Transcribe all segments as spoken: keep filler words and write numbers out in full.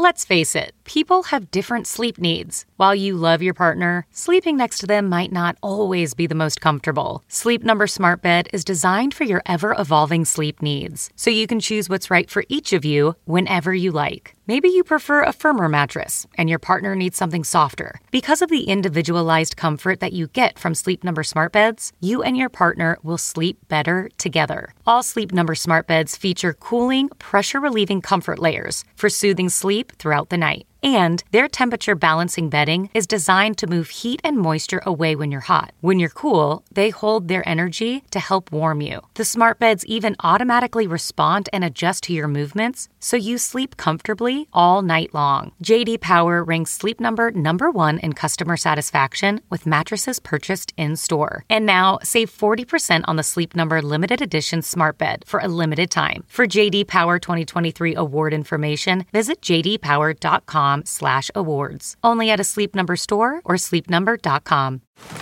Let's face it, people have different sleep needs. While you love your partner, sleeping next to them might not always be the most comfortable. Sleep Number Smart Bed is designed for your ever-evolving sleep needs, so you can choose what's right for each of you whenever you like. Maybe you prefer a firmer mattress and your partner needs something softer. Because of the individualized comfort that you get from Sleep Number Smart Beds, you and your partner will sleep better together. All Sleep Number Smart Beds feature cooling, pressure-relieving comfort layers for soothing sleep throughout the night. And their temperature balancing bedding is designed to move heat and moisture away when you're hot. When you're cool, they hold their energy to help warm you. The smart beds even automatically respond and adjust to your movements, so you sleep comfortably all night long. J D Power ranks Sleep Number number one in customer satisfaction with mattresses purchased in-store. And now, save forty percent on the Sleep Number limited edition smart bed for a limited time. For J D Power twenty twenty-three award information, visit j d power dot com slash awards. Only at a Sleep Number store or sleep number dot com.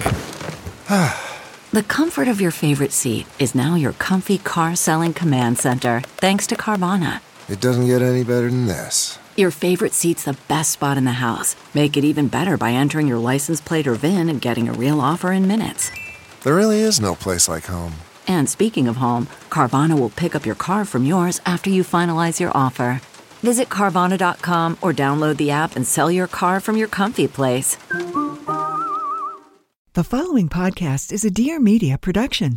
The comfort of your favorite seat is now your comfy car selling command center, thanks to Carvana. It doesn't get any better than this. Your favorite seat's the best spot in the house. Make it even better by entering your license plate or V I N and getting a real offer in minutes. There really is no place like home. And speaking of home, Carvana will pick up your car from yours after you finalize your offer. Visit Carvana dot com or download the app and sell your car from your comfy place. The following podcast is a Dear Media production.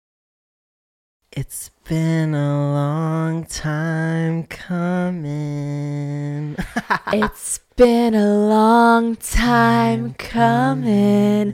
It's been a long time coming. It's been a long time coming.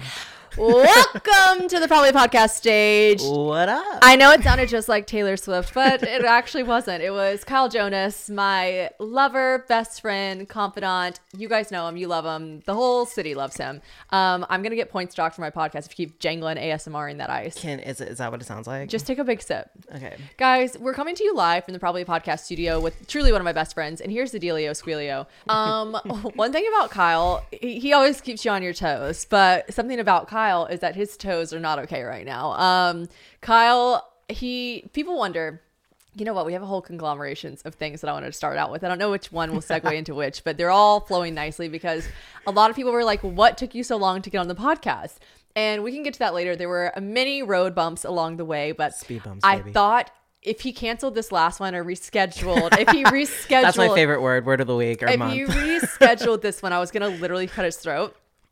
Welcome to the Probably Podcast stage. What up? I know it sounded just like Taylor Swift, but it actually wasn't. It was Kyle Jonas, my lover, best friend, confidant. You guys know him. You love him. The whole city loves him. Um, I'm going to get points docked for my podcast if you keep jangling A S M R in that ice. Can, is, it, is that what it sounds like? Just take a big sip. Okay. Guys, we're coming to you live from the Probably Podcast studio with truly one of my best friends. And here's the dealio, squealio. Um, one thing about Kyle, he, he always keeps you on your toes. But something about Kyle is that his toes are not okay right now. Um, Kyle, he, people wonder, you know what? We have a whole conglomerations of things that I wanted to start out with. I don't know which one will segue into which, but they're all flowing nicely because a lot of people were like, what took you so long to get on the podcast? And we can get to that later. There were many road bumps along the way, but Speed bumps, I baby. thought if he canceled this last one or rescheduled, if he rescheduled. That's my favorite word, word of the week or if month. If he rescheduled this one, I was going to literally cut his throat.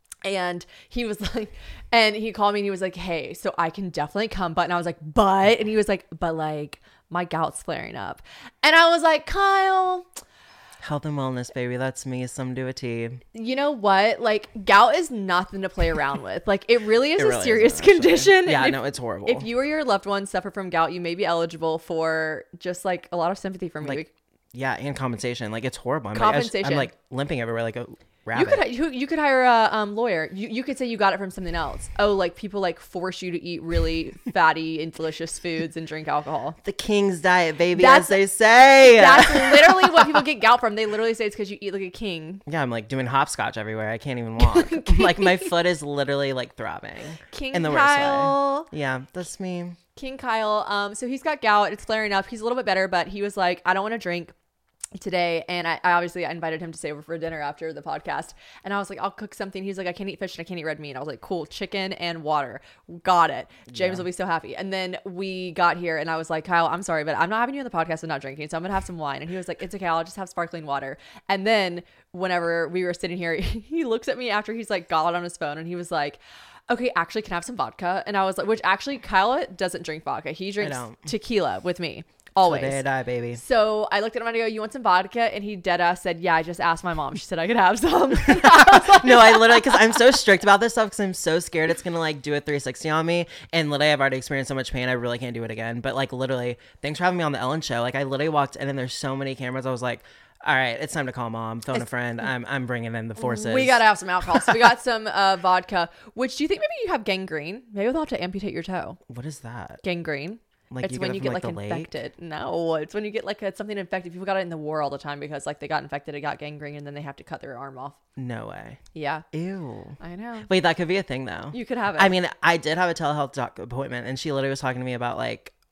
And he was like, and he called me and he was like, hey, so I can definitely come. But, and I was like, but, and he was like, but like my gout's flaring up. And I was like, Kyle. Health and wellness, baby. That's me. Some do a T. You know what? Like gout is nothing to play around with. Like it really is it a really serious isn't, condition. Yeah, if, no, it's horrible. If you or your loved ones suffer from gout, you may be eligible for just like a lot of sympathy from like, you. Yeah, and compensation. Like it's horrible. I'm compensation. Like, I'm like limping everywhere like a rabbit. You could you, you could hire a um, lawyer. You you could say you got it from something else. Oh, like people like force you to eat really fatty and delicious foods and drink alcohol. The king's diet, baby, That's- as they say. That's literally what people get gout from. They literally say it's because you eat like a king. Yeah, I'm like doing hopscotch everywhere. I can't even walk. Like my foot is literally like throbbing. King in the Kyle. worst way. Yeah, that's me. King Kyle. Um, so he's got gout. It's flaring up. He's a little bit better, but he was like, I don't want to drink today, and I, I obviously I invited him to stay over for dinner after the podcast, and I was like, I'll cook something. He's like, I can't eat fish and I can't eat red meat. I was like, cool, chicken and water, got it. James yeah. will be so happy. And then we got here and I was like, Kyle, I'm sorry, but I'm not having you on the podcast and not drinking, so I'm gonna have some wine. And he was like, it's okay, I'll just have sparkling water. And then whenever we were sitting here, he looks at me after he's like got it on his phone and he was like, okay, actually, can I have some vodka? And I was like, which actually Kyle doesn't drink vodka, he drinks tequila with me. Always. Today I die, baby. So I looked at him and I go, you want some vodka? And he dead ass said, yeah, I just asked my mom. She said I could have some. I like, no, I literally, because I'm so strict about this stuff because I'm so scared it's going to like do a three sixty on me. And literally, I've already experienced so much pain. I really can't do it again. But like literally, thanks for having me on the Ellen show. Like I literally walked in and there's so many cameras. I was like, all right, it's time to call mom, phone a friend. I'm I'm bringing in the forces. We got to have some alcohol. So we got some uh, vodka, which do you think maybe you have gangrene? Maybe they'll have to amputate your toe. What is that? Gangrene. Like it's you when get you it get from, like, like, infected. No, it's when you get like a, something infected. People got it in the war all the time because like they got infected, it got gangrene, and then they have to cut their arm off. No way. Yeah. Ew. I know. Wait, that could be a thing though. You could have it. I mean, I did have a telehealth doc appointment, and she literally was talking to me about like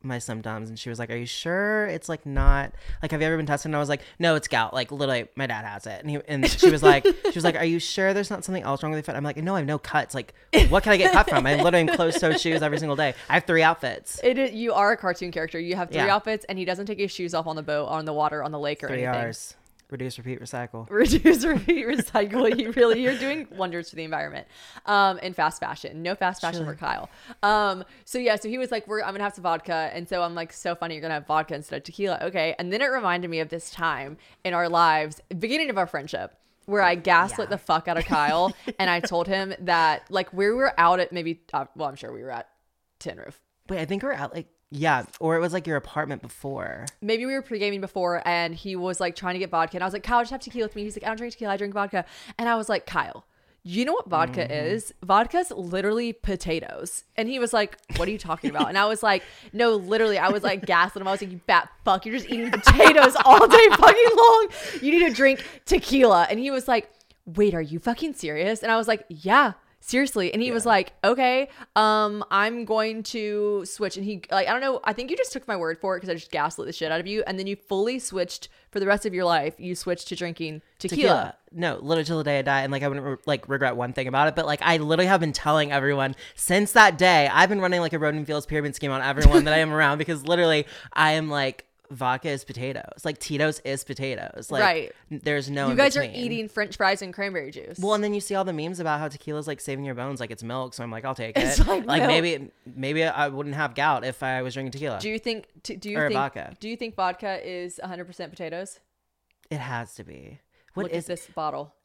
my symptoms, and she was like, are you sure it's like not like, have you ever been tested? And I was like, no, it's gout. Like literally my dad has it. And he and she was like she was like, are you sure there's not something else wrong with your foot? I'm like, no, I have no cuts. Like what can I get cut from? I'm literally in closed-toed shoes every single day. I have three outfits. It is, you are a cartoon character. You have three Yeah. outfits, and he doesn't take his shoes off on the boat, on the water, on the lake, or Three anything. R's. Reduce, repeat, recycle. Reduce, repeat, recycle. You really, you're doing wonders for the environment. Um, and fast fashion. No fast fashion Sure. for Kyle. Um, so yeah, so he was like, "We're, I'm gonna have some vodka," and so I'm like, "So funny, you're gonna have vodka instead of tequila, okay?" And then it reminded me of this time in our lives, beginning of our friendship, where I gaslit Yeah. the fuck out of Kyle, and I told him that like we were out at maybe, uh, well, I'm sure we were at Tin Roof. Wait, I think we're at like, yeah, or it was like your apartment before. Maybe we were pre-gaming before, and he was like trying to get vodka, and I was like, Kyle, just have tequila with me. He's like, I don't drink tequila, I drink vodka. And I was like, Kyle, you know what vodka Mm-hmm. is? Vodka's literally potatoes. And he was like, what are you talking about? And I was like, no, literally. I was like gaslit him. I was like, you fat fuck, you're just eating potatoes all day fucking long. You need to drink tequila. And he was like, wait, are you fucking serious? And I was like, yeah. Seriously. And he was like, okay, um, I'm going to switch. And he, like, I don't know. I think you just took my word for it because I just gaslit the shit out of you. And then you fully switched for the rest of your life. You switched to drinking tequila. Tequila. No, literally till the day I die. And like, I wouldn't re- like regret one thing about it. But like, I literally have been telling everyone since that day, I've been running like a Roden Fields pyramid scheme on everyone that I am around, because literally I am like, vodka is potatoes. Like Tito's is potatoes. Like, Right. There's no You in guys are between. eating French fries and cranberry juice. Well, and then you see all the memes about how tequila's like saving your bones, like it's milk. So I'm like, I'll take it. It's like milk. maybe, maybe I wouldn't have gout if I was drinking tequila. do you think, t- do you Or think, vodka. do you think vodka is one hundred percent potatoes? It has to be. What Look is at this bottle.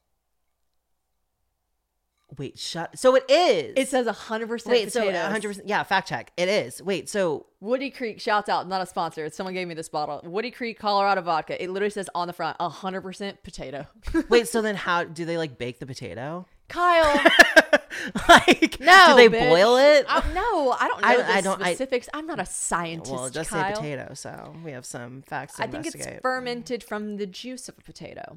Wait, shut. So it is. It says one hundred percent Wait, potatoes. so one hundred percent. Yeah, fact check. It is. Wait, so Woody Creek, shouts out, not a sponsor. Someone gave me this bottle. Woody Creek, Colorado vodka. It literally says on the front, one hundred percent potato. wait, so then how do they like bake the potato? Kyle, Like, no. do they bitch. boil it? Uh, no, I don't know I- the I don't- I- specifics. I, am not a scientist, well, just Kyle. say potato. So we have some facts to I think investigate. it's fermented from the juice of a potato.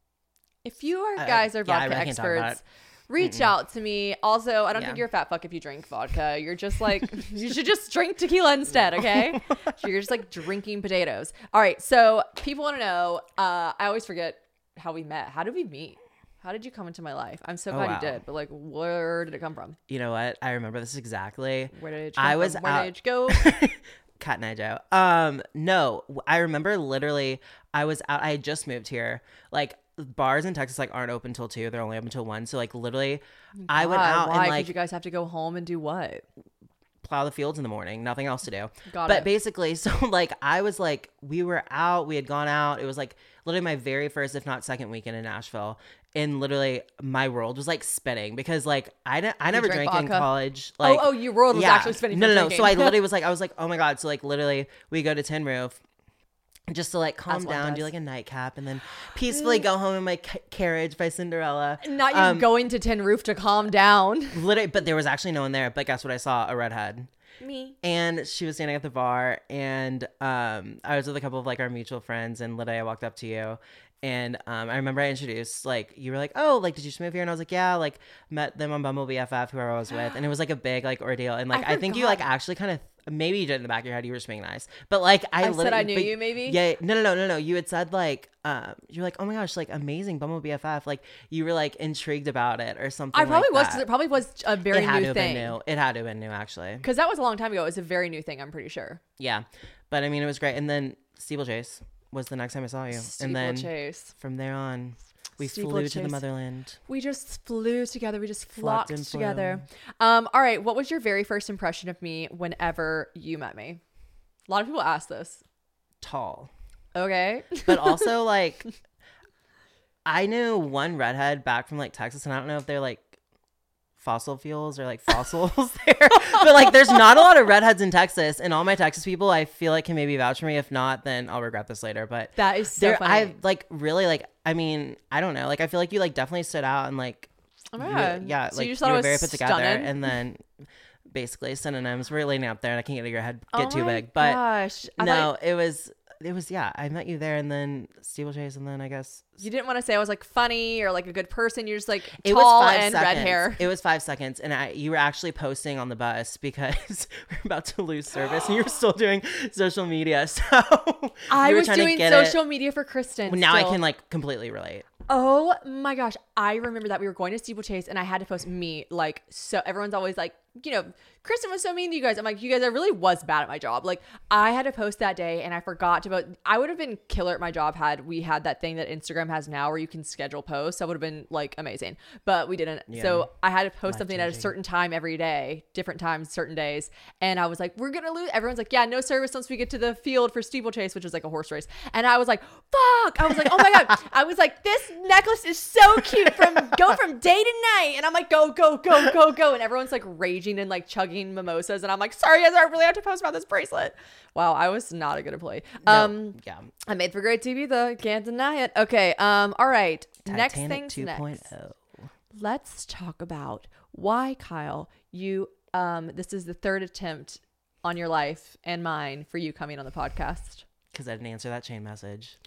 If you are Uh, guys are yeah, I vodka really can't talk about experts, reach out to me. Also, I don't Yeah. think you're a fat fuck if you drink vodka. You're just like, you should just drink tequila instead, okay? So you're just like drinking potatoes. All right, so people want to know, uh, I always forget how we met. How did we meet? How did you come into my life? I'm so Oh, glad wow. you did, but like, where did it come from? You know what? I remember this exactly. Where did it come I from? was Where out- did it go? Cat and Joe. Um, no, I remember literally I was out. I had just moved here. Like bars in Texas like aren't open till two. They're only open till one. So like literally, I went Why? out Why? and 'Cause like you guys have to go home and do what? plow the fields in the morning. Nothing else to do. Got but it. basically, so like I was like, we were out. We had gone out. It was like literally my very first, if not second weekend in Nashville. And literally, my world was like spinning because like I, ne- I never drank drank in vodka? college. Like, oh, your world was yeah. actually spinning. No, from no, no. So I drinking. literally was like, I was like, oh my god. So like literally, we go to Tin Roof. Just to like calm As one down, do does. like a nightcap, and then peacefully go home in my ca- carriage by Cinderella. Not you Um, going to Tin Roof to calm down. Literally, but there was actually no one there. But guess what? I saw a redhead. Me. And she was standing at the bar, and um, I was with a couple of like our mutual friends, and literally I walked up to you, and um, I remember I introduced, like, you were like, oh, like, did you just move here? And I was like, yeah, like, met them on Bumble B F F, whoever I was with, and it was like a big like ordeal, and like I I, think you like forgot. actually kind of. Maybe you did in the back of your head. You were just being nice, but like I, I said literally- I knew but- you, maybe? Yeah, no, no, no, no, no. You had said like, um, you're like, oh my gosh, like amazing Bumble B F F. Like you were like intrigued about it or something. I probably like was that. because it probably was a very it had to new have thing. been new. It had to have been new, actually. Because that was a long time ago. It was a very new thing. I'm pretty sure. Yeah, but I mean, it was great. And then Steeplechase was the next time I saw you, and then Steeplechase. from there on, we flew to the Steeplechase. motherland. We just flew together. We just Flocked flocked and flew. together. Um. All right. What was your very first impression of me whenever you met me? A lot of people ask this. Tall, Okay. but also like, I knew one redhead back from like Texas, and I don't know if they're like fossil fuels or like fossils there, but like there's not a lot of redheads in Texas, and all my Texas people I feel like can maybe vouch for me. If not, then I'll regret this later. But That is so there, funny. I like really like. I mean, I don't know. Like I feel like you like definitely stood out and like, Oh my you- God. yeah, So like you you, just thought I were was very put together, stunning? and then basically synonyms were laying up there, and I can't get your head get Oh too my big, but gosh. I no, thought- it was it was, yeah, I met you there, and then steeplechase, and then I guess You didn't want to say I was like funny or like a good person. You're just like it tall was five and seconds. red hair. It was five seconds, and I you were actually posting on the bus because we were about to lose service, and you were still doing social media. So I you were was trying to doing get social it. media for Kristen. Now I still. can like completely relate. Oh my gosh. I remember that we were going to steeplechase and I had to post me like, so everyone's always like, you know, Kristen was so mean to you guys. I'm like, you guys, I really was bad at my job. Like I had to post that day and I forgot to, but I would have been killer at my job had we had that thing that Instagram has now where you can schedule posts. That would have been like amazing, but we didn't. Yeah. So I had to post Life something at a changing. certain time every day, different times, certain days. And I was like, we're going to lose. Everyone's like, yeah, no service once we get to the field for steeplechase, which is like a horse race. And I was like, fuck. I was like, oh my God. I was like, this necklace is so cute from go from day to night. And I'm like, go, go, go, go, go. And everyone's like raging and like chugging mimosas. And I'm like, sorry, guys, I really have to post about this bracelet. Wow. I was not a good employee. No, Um, yeah. I made for great T V though. Can't deny it. Okay. Um, all right. Next Titanic thing's next. 2.0. Let's talk about why, Kyle, you um this is the third attempt on your life and mine for you coming on the podcast. Because I didn't answer that chain message.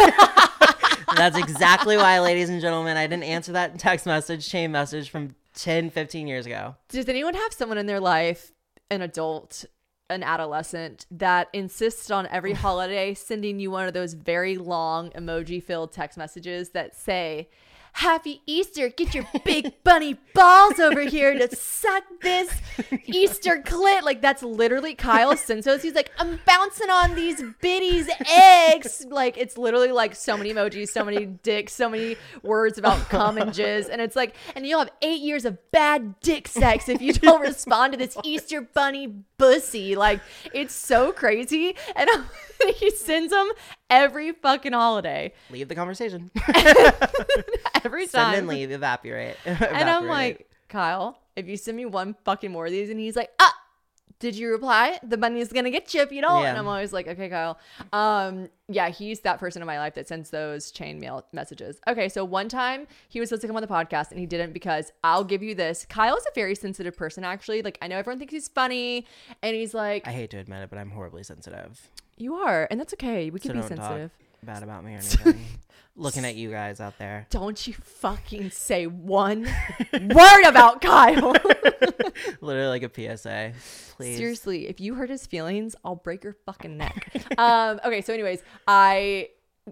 That's exactly why, ladies and gentlemen, I didn't answer that text message, chain message from ten, fifteen years ago. Does anyone have someone in their life, an adult, an adolescent, that insists on every holiday sending you one of those very long emoji-filled text messages that say, Happy Easter, get your big bunny balls over here to suck this Easter clit. Like that's literally Kyle Sensos. He's like, I'm bouncing on these biddies' eggs. Like it's literally like so many emojis, so many dicks, so many words about cum and jizz. And it's like, and you'll have eight years of bad dick sex if you don't respond to this Easter bunny bussy. Like it's so crazy. And he sends them every fucking holiday. Leave the conversation. Every Send time. and leave, evaporate. And I'm Evaporate. like, Kyle, if you send me one fucking more of these, and he's like, ah, did you reply? The bunny's gonna get you if you don't. Yeah. And I'm always like, okay, Kyle. Um, yeah, he's that person in my life that sends those chain mail messages. Okay, so one time he was supposed to come on the podcast and he didn't because I'll give you this. Kyle is a very sensitive person, actually. Like I know everyone thinks he's funny, and he's like, I hate to admit it, but I'm horribly sensitive. you are, and that's okay. We can So be don't sensitive. talk bad about me or anything. Looking at you guys out there. Don't you fucking say one word about Kyle. Literally like a P S A. Please. Seriously, if you hurt his feelings, I'll break your fucking neck. um, okay, so anyways, I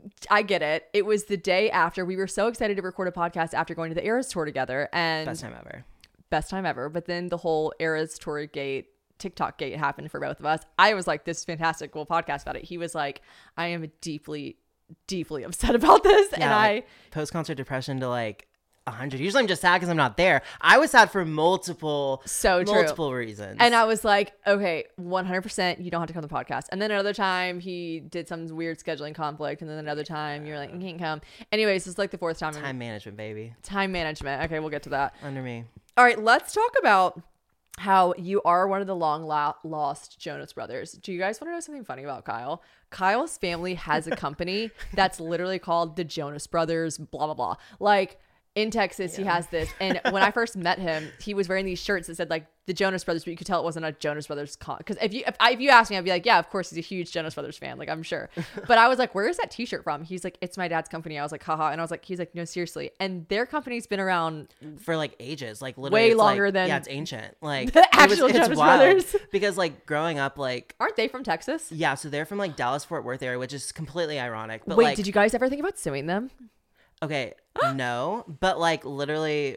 I get it. It was the day after. We were so excited to record a podcast after going to the Eras tour together, and Best time ever. best time ever. But then the whole Eras tour gate, TikTok gate happened for both of us. I was like, this is fantastic. We'll podcast about it. He was like, I am deeply, deeply upset about this. and I post concert depression to like a hundred. Usually I'm just sad because I'm not there. I was sad for multiple, So true. multiple reasons. And I was like, okay, one hundred percent, you don't have to come to the podcast. And then another time he did some weird scheduling conflict. And then another time you're like, you can't come. Anyways, it's like the fourth time. time management, baby, Time management. Okay, we'll get to that. under me. All right, let's talk about how you are one of the long lo- lost Jonas Brothers. Do you guys want to know something funny about Kyle? Kyle's family has a company that's literally called the Jonas Brothers, blah, blah, blah. Like, in Texas, he has this. And when I first met him, he was wearing these shirts that said like the Jonas Brothers, but you could tell it wasn't a Jonas Brothers con. Because if you if, I, if you asked me, I'd be like, yeah, of course he's a huge Jonas Brothers fan. Like I'm sure. But I was like, where is that T-shirt from? He's like, it's my dad's company. I was like, haha. And I was like, he's like, no, seriously. And their company's been around For like ages, like literally, Way it's longer like, than yeah, it's ancient. Like the it was- actual it's Jonas wild. Brothers. Because like growing up, like Aren't they from Texas? yeah, so they're from like Dallas Fort Worth area, which is completely ironic. But Wait, like, did you guys ever think about suing them? okay, no, but like literally,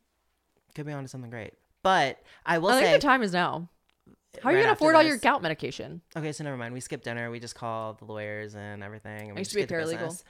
could be onto something great. But I will I think say, the time is now. How are you right gonna after afford all your this- gout medication? Okay, so never mind. We skipped dinner. We just called the lawyers and everything. And we I used just to be a get to paralegal. business.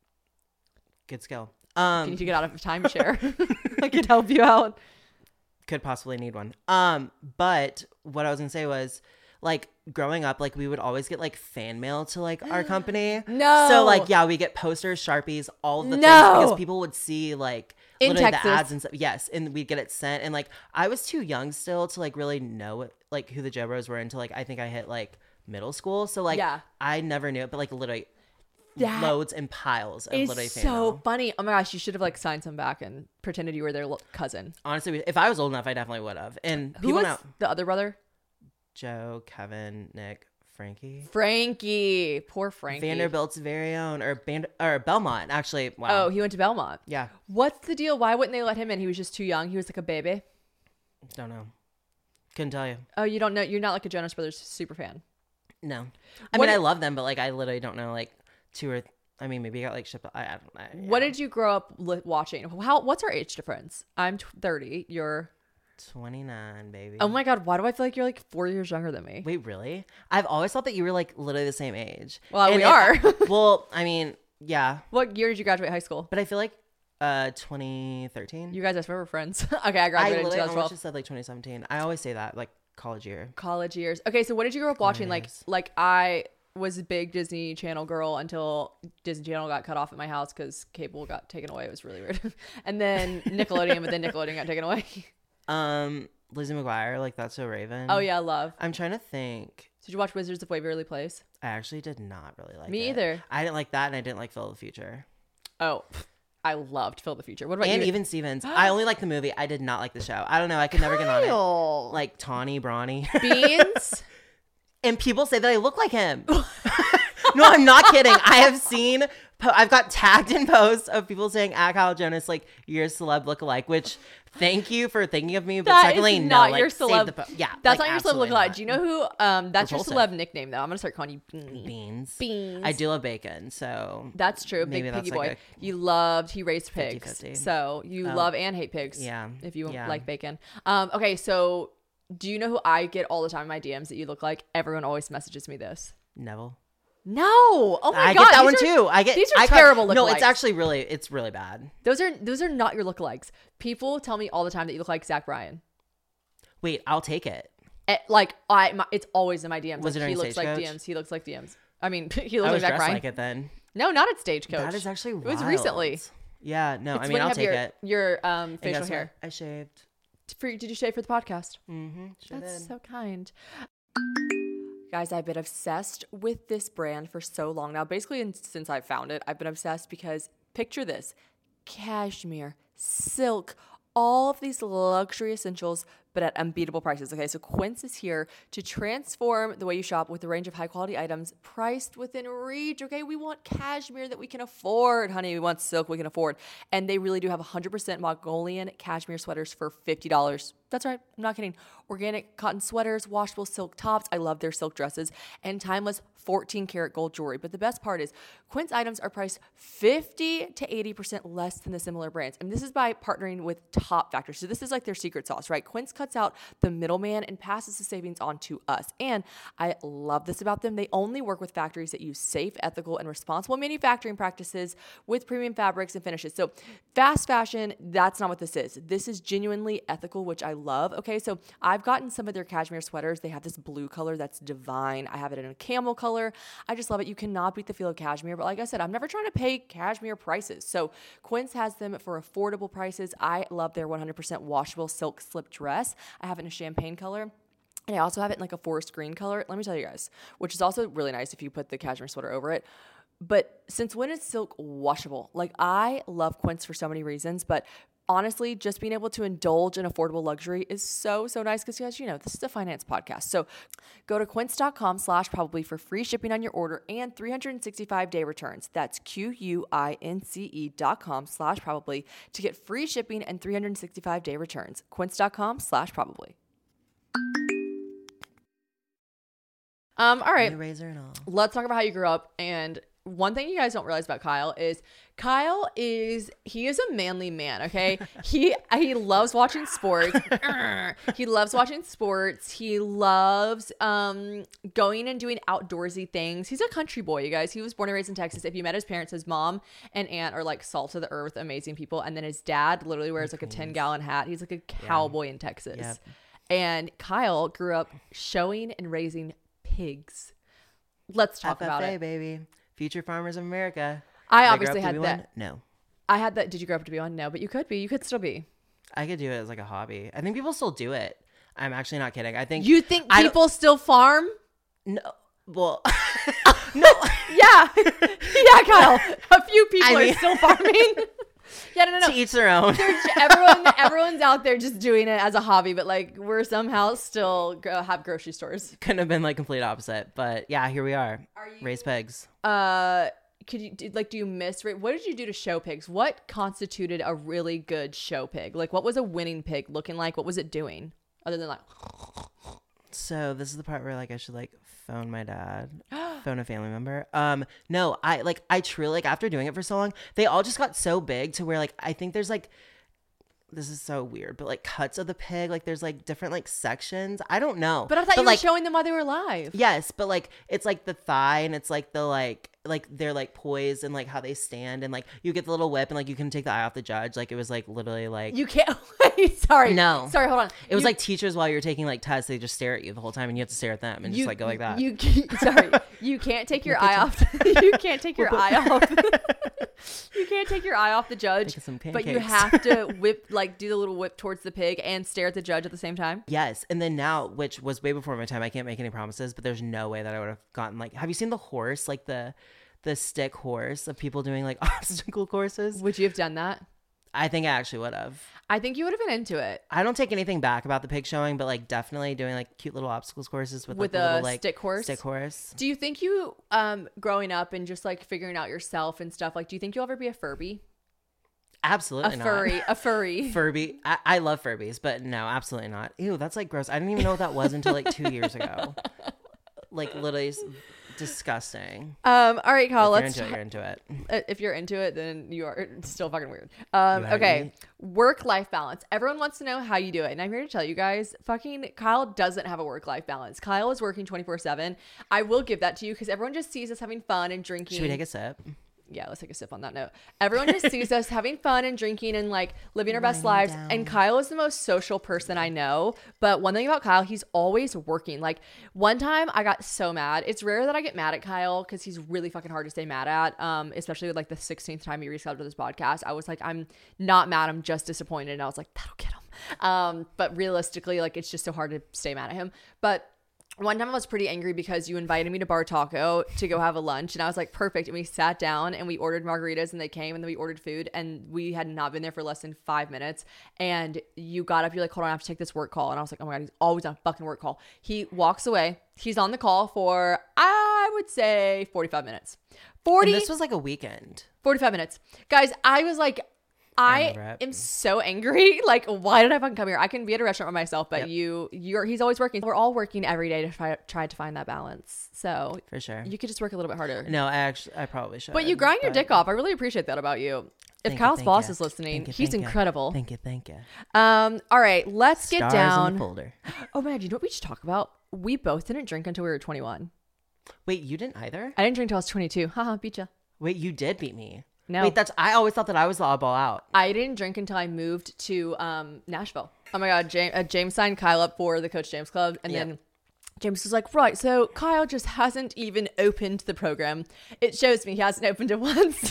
Good skill. If you Um, need to get out of a timeshare, I can help you out. could possibly need one. Um, but what I was gonna say was, like growing up, like we would always get like fan mail to like our company. No. So like yeah, we get posters, Sharpies, all of the No. things because people would see like In literally Texas. the ads and stuff. Yes, and we'd get it sent. And like I was too young still to like really know it, like who the Joe Bros were until like I think I hit like middle school. So like Yeah. I never knew it, but like literally That loads and piles of is literally fan so mail. funny. Oh my gosh, you should have like signed some back and pretended you were their lo- cousin. Honestly, if I was old enough, I definitely would have. And Who people was now, the other brother? Joe, Kevin, Nick, Frankie. Frankie. Poor Frankie. Vanderbilt's very own, or Band- or Belmont, actually. Wow. Oh, he went to Belmont. Yeah. What's the deal? Why wouldn't they let him in? He was just too young. He was like a baby. Don't know. Couldn't tell you. Oh, you don't know? You're not like a Jonas Brothers super fan. No. I What mean, I did- love them, but like I literally don't know like two or. Th- I mean, maybe I got like shipped. I, I don't know. Yeah. What did you grow up li- watching? How? What's our age difference? I'm t- thirty. You're. twenty-nine, baby. Oh my God. Why do I feel like you're like four years younger than me? Wait, really? I've always thought that you were like literally the same age. Well, And we it- are. well, I mean, yeah, What year did you graduate high school? but I feel like uh twenty thirteen. You guys, I swear we're friends. Okay, I I graduated in literally twenty almost twelve. just said like twenty seventeen. I always say that like college year. College years. Okay, so what did you grow up watching? Like, years. like I was a big Disney Channel girl until Disney Channel got cut off at my house because cable got taken away. It was really weird. And then Nickelodeon, but then Nickelodeon got taken away. Um, Lizzie McGuire, like That's So Raven. Oh yeah, love. I'm trying to think. Did you watch Wizards of Waverly Place? I actually did not really like Me it. either. I didn't like that, and I didn't like Phil of the Future. Oh, I loved Phil the Future. What about And you? Even Stevens. I only liked the movie. I did not like the show. I don't know. I could never get on Kyle. it. Like Tawny, Brawny. Beans. And people say that I look like him. No, I'm not kidding. I have seen, po- I've got tagged in posts of people saying, "Ah, Kyle Jonas, like you're a celeb lookalike." Which, thank you for thinking of me, but That secondly, is no, not like, your save celeb. the po- yeah, That's like, not your celeb absolutely lookalike. not. Do you know who? Um, that's Repulsive. your celeb nickname though. I'm gonna start calling you Beanie. Beans? Beans. I do love bacon, so That's true. maybe Big that's piggy like boy. a- You loved. He raised pigs, fifty-fifty. so you Oh. love and hate pigs. Yeah. If you Yeah. like bacon. Um. Okay. So, do you know who I get all the time in my D Ms that you look like? Everyone always messages me this. Neville. No. Oh my I God. get that these one are- too. I get these are I got- terrible No, it's lookalikes. actually really, it's really bad. Those are those are not your lookalikes. People tell me all the time that you look like Zach Bryan. Wait, I'll take it. Eh, like I, my, it's always in my D Ms. Was it like, he during looks like Stagecoach? D Ms. He looks like D Ms. I mean, he I looks like was Zach dressed Bryan. like it then. No, not at Stagecoach. That is actually It was wild. recently. Yeah, no, It's I mean, when you I'll have take your, it. Your um, And facial guess hair. what? I shaved. For, did you shave for the podcast? Mm-hmm. Sure That's did. so kind. Guys, I've been obsessed with this brand for so long now. Basically, in, since I found it, I've been obsessed because picture this: cashmere, silk, all of these luxury essentials, but at unbeatable prices. Okay, so Quince is here to transform the way you shop with a range of high quality items priced within reach. Okay, we want cashmere that we can afford, honey. We want silk we can afford. And they really do have one hundred percent Mongolian cashmere sweaters for fifty dollars. That's right, I'm not kidding. Organic cotton sweaters, washable silk tops. I love their silk dresses, and timeless fourteen karat gold jewelry. But the best part is Quince items are priced fifty to eighty percent less than the similar brands. And this is by partnering with top factories. So this is like their secret sauce, right? Quince cuts out the middleman and passes the savings on to us. And I love this about them. They only work with factories that use safe, ethical, and responsible manufacturing practices with premium fabrics and finishes. So fast fashion, that's not what this is. This is genuinely ethical, which I love. Okay, so I've gotten some of their cashmere sweaters. They have this blue color that's divine. I have it in a camel color. I just love it. You cannot beat the feel of cashmere. But like I said, I'm never trying to pay cashmere prices. So Quince has them for affordable prices. I love their one hundred percent washable silk slip dress. I have it in a champagne color. And I also have it in like a forest green color. Let me tell you guys, which is also really nice if you put the cashmere sweater over it. But since when is silk washable? Like, I love Quince for so many reasons, but honestly, just being able to indulge in affordable luxury is so, so nice because, guys, you know, this is a finance podcast. So go to quince.com slash probably for free shipping on your order and three hundred sixty-five day returns. That's Q-U-I-N-C-E dot com slash probably to get free shipping and three hundred sixty-five day returns. Quince.com slash probably. Um, all right. New razor and all. Let's talk about how you grew up. And one thing you guys don't realize about Kyle is Kyle is he is a manly man. Okay, he he loves watching sports. He loves watching sports. He loves um going and doing outdoorsy things. He's a country boy, you guys. He was born and raised in Texas. If you met his parents, his mom and aunt are like salt of the earth, amazing people. And then his dad literally wears like a ten gallon hat. He's like a cowboy in Texas. Yep. And Kyle grew up showing and raising pigs. Let's talk F F A, about it. baby. Future Farmers of America. I Did grow obviously up to had be that. one? No. I had that. Did you grow up to be one? No, but you could be. You could still be. I could do it as like a hobby. I think people still do it. I'm actually not kidding. I think You think I don't- people still farm? No. Well, no. Yeah. Yeah, Kyle. A few people I mean- are still farming. Yeah, no, no, no. To each their own. everyone, everyone's out there just doing it as a hobby, but like we're somehow still go- have grocery stores. Couldn't have been like complete opposite, but yeah, here we are. Are you- Raised pigs. Uh, could you do, like do you miss? What did you do to show pigs? What constituted a really good show pig? Like, what was a winning pig looking like? What was it doing other than like? So this is the part where like I should like phone my dad, phone a family member. Um, no, I like I truly like after doing it for so long, they all just got so big to where like I think there's like this is so weird, but like cuts of the pig, like there's like different like sections. I don't know. But I thought you like, were showing them while they were alive. Yes, but like it's like the thigh and it's like the like like they're like poised and like how they stand and like you get the little whip and like you can take the eye off the judge. Like it was like literally like You can't. Sorry. No. Sorry. Hold on. It was You- like teachers while you're taking like tests, they just stare at you the whole time and you have to stare at them and just like go like that. You sorry. You can't take your eye off. You can't take your eye off. You can't take your eye off the judge. Think of some But you pancakes. have to whip like do the little whip towards the pig and stare at the judge at the same time. Yes, and then now, which was way before my time, I can't make any promises, but there's no way that I would have gotten like. Have you seen the horse, like the, the stick horse of people doing like obstacle courses? Would you have done that? I think I actually would have. I think you would have been into it I don't take anything back about the pig showing, but like definitely doing like cute little obstacles courses with, with like, the a little, like, stick horse. Stick horse. Do you think you, um, growing up and just like figuring out yourself and stuff, like, do you think you'll ever be a Furby? Absolutely A not. furry, a furry. Furby. I, I love Furbies, but no, absolutely not. Ew, that's like gross. I didn't even know what that was until like two years ago. Like literally s- disgusting. Um. All right, Kyle. If Let's. you're into it, you're into it. Uh, if you're into it, then you are still fucking weird. Um, You heard okay. me. Work-life balance. Everyone wants to know how you do it. And I'm here to tell you guys, fucking Kyle doesn't have a work-life balance. Kyle is working twenty-four seven. I will give that to you because everyone just sees us having fun and drinking. Should we take a sip? Yeah, let's take a sip on that note. Everyone just sees us having fun and drinking and like living our best lives. And Kyle is the most social person I know. But one thing about Kyle, he's always working. Like one time I got so mad. It's rare that I get mad at Kyle because he's really fucking hard to stay mad at. Um, especially with like the sixteenth time he rescheduled this podcast. I was like, I'm not mad. I'm just disappointed. And I was like, that'll get him. Um, but realistically, like it's just so hard to stay mad at him. But one time I was pretty angry because you invited me to Bar Taco to go have a lunch and I was like, perfect. And we sat down and we ordered margaritas and they came and then we ordered food and we had not been there for less than five minutes. And you got up, you're like, hold on, I have to take this work call. And I was like, oh my God, he's always on a fucking work call. He walks away. He's on the call for, I would say forty-five minutes. forty, And this was like a weekend. forty-five minutes. Guys, I was like, I remember it. am so angry. Like, why did I fucking come here? I can be at a restaurant by myself, but Yep. you, you're, he's always working. We're all working every day to try, try to find that balance. So For sure. you could just work a little bit harder. No, I actually, I probably should. But you grind your but- dick off. I really appreciate that about you. If Thank you, Kyle's thank boss you. is listening, Thank you, he's thank you. incredible. Thank you, thank you. Um, all right, let's get Stars in down. the folder. Oh man, do you know what we should talk about? We both didn't drink until we were twenty-one. Wait, you didn't either? I didn't drink until I was twenty-two. Haha, beat ya. Wait, you did beat me. No. Wait, that's. I always thought that I was the oddball out. I didn't drink until I moved to um, Nashville. Oh my God, James, uh, James signed Kyle up for the Coach James Club. And Yep. then James was like, right, so Kyle just hasn't even opened the program. It shows me he hasn't opened it once.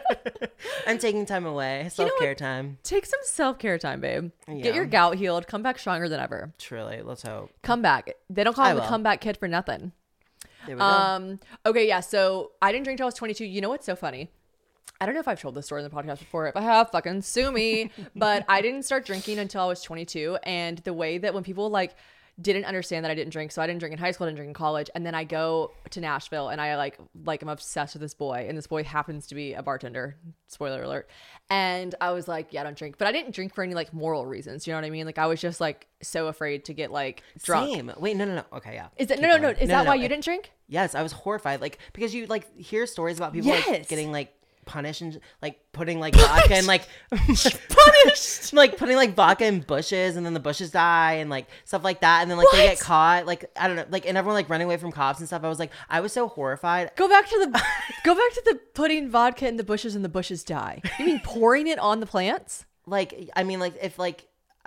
I'm taking time away. Self care time. Take some self-care time, babe. Yeah. Get your gout healed. Come back stronger than ever. Truly, let's hope. Come back. They don't call I him the will. comeback kid for nothing. There we go. Um. Okay, yeah, so I didn't drink till I was twenty-two. You know what's so funny? I don't know if I've told this story in the podcast before. If I have, fucking sue me. But I didn't start drinking until I was twenty-two. And the way that when people like didn't understand that I didn't drink, so I didn't drink in high school, I didn't drink in college, and then I go to Nashville and I like like I'm obsessed with this boy, and this boy happens to be a bartender. Spoiler alert. And I was like, yeah, I don't drink, but I didn't drink for any like moral reasons. You know what I mean? Like I was just like so afraid to get like drunk. Same. Wait, no, no, no. Okay, yeah. Is that Keep no, no, no? going. Is No, that no, why no. you didn't drink? Yes, I was horrified. Like because you like hear stories about people Yes. like getting like punished and like putting like vodka and like punished like putting like vodka in bushes and then the bushes die and like stuff like that and then like they What? get caught like I don't know like and everyone like running away from cops and stuff. I was like I was so horrified. Go back to the go back to the putting vodka in the bushes and the bushes die. You mean pouring it on the plants? Like I mean like if like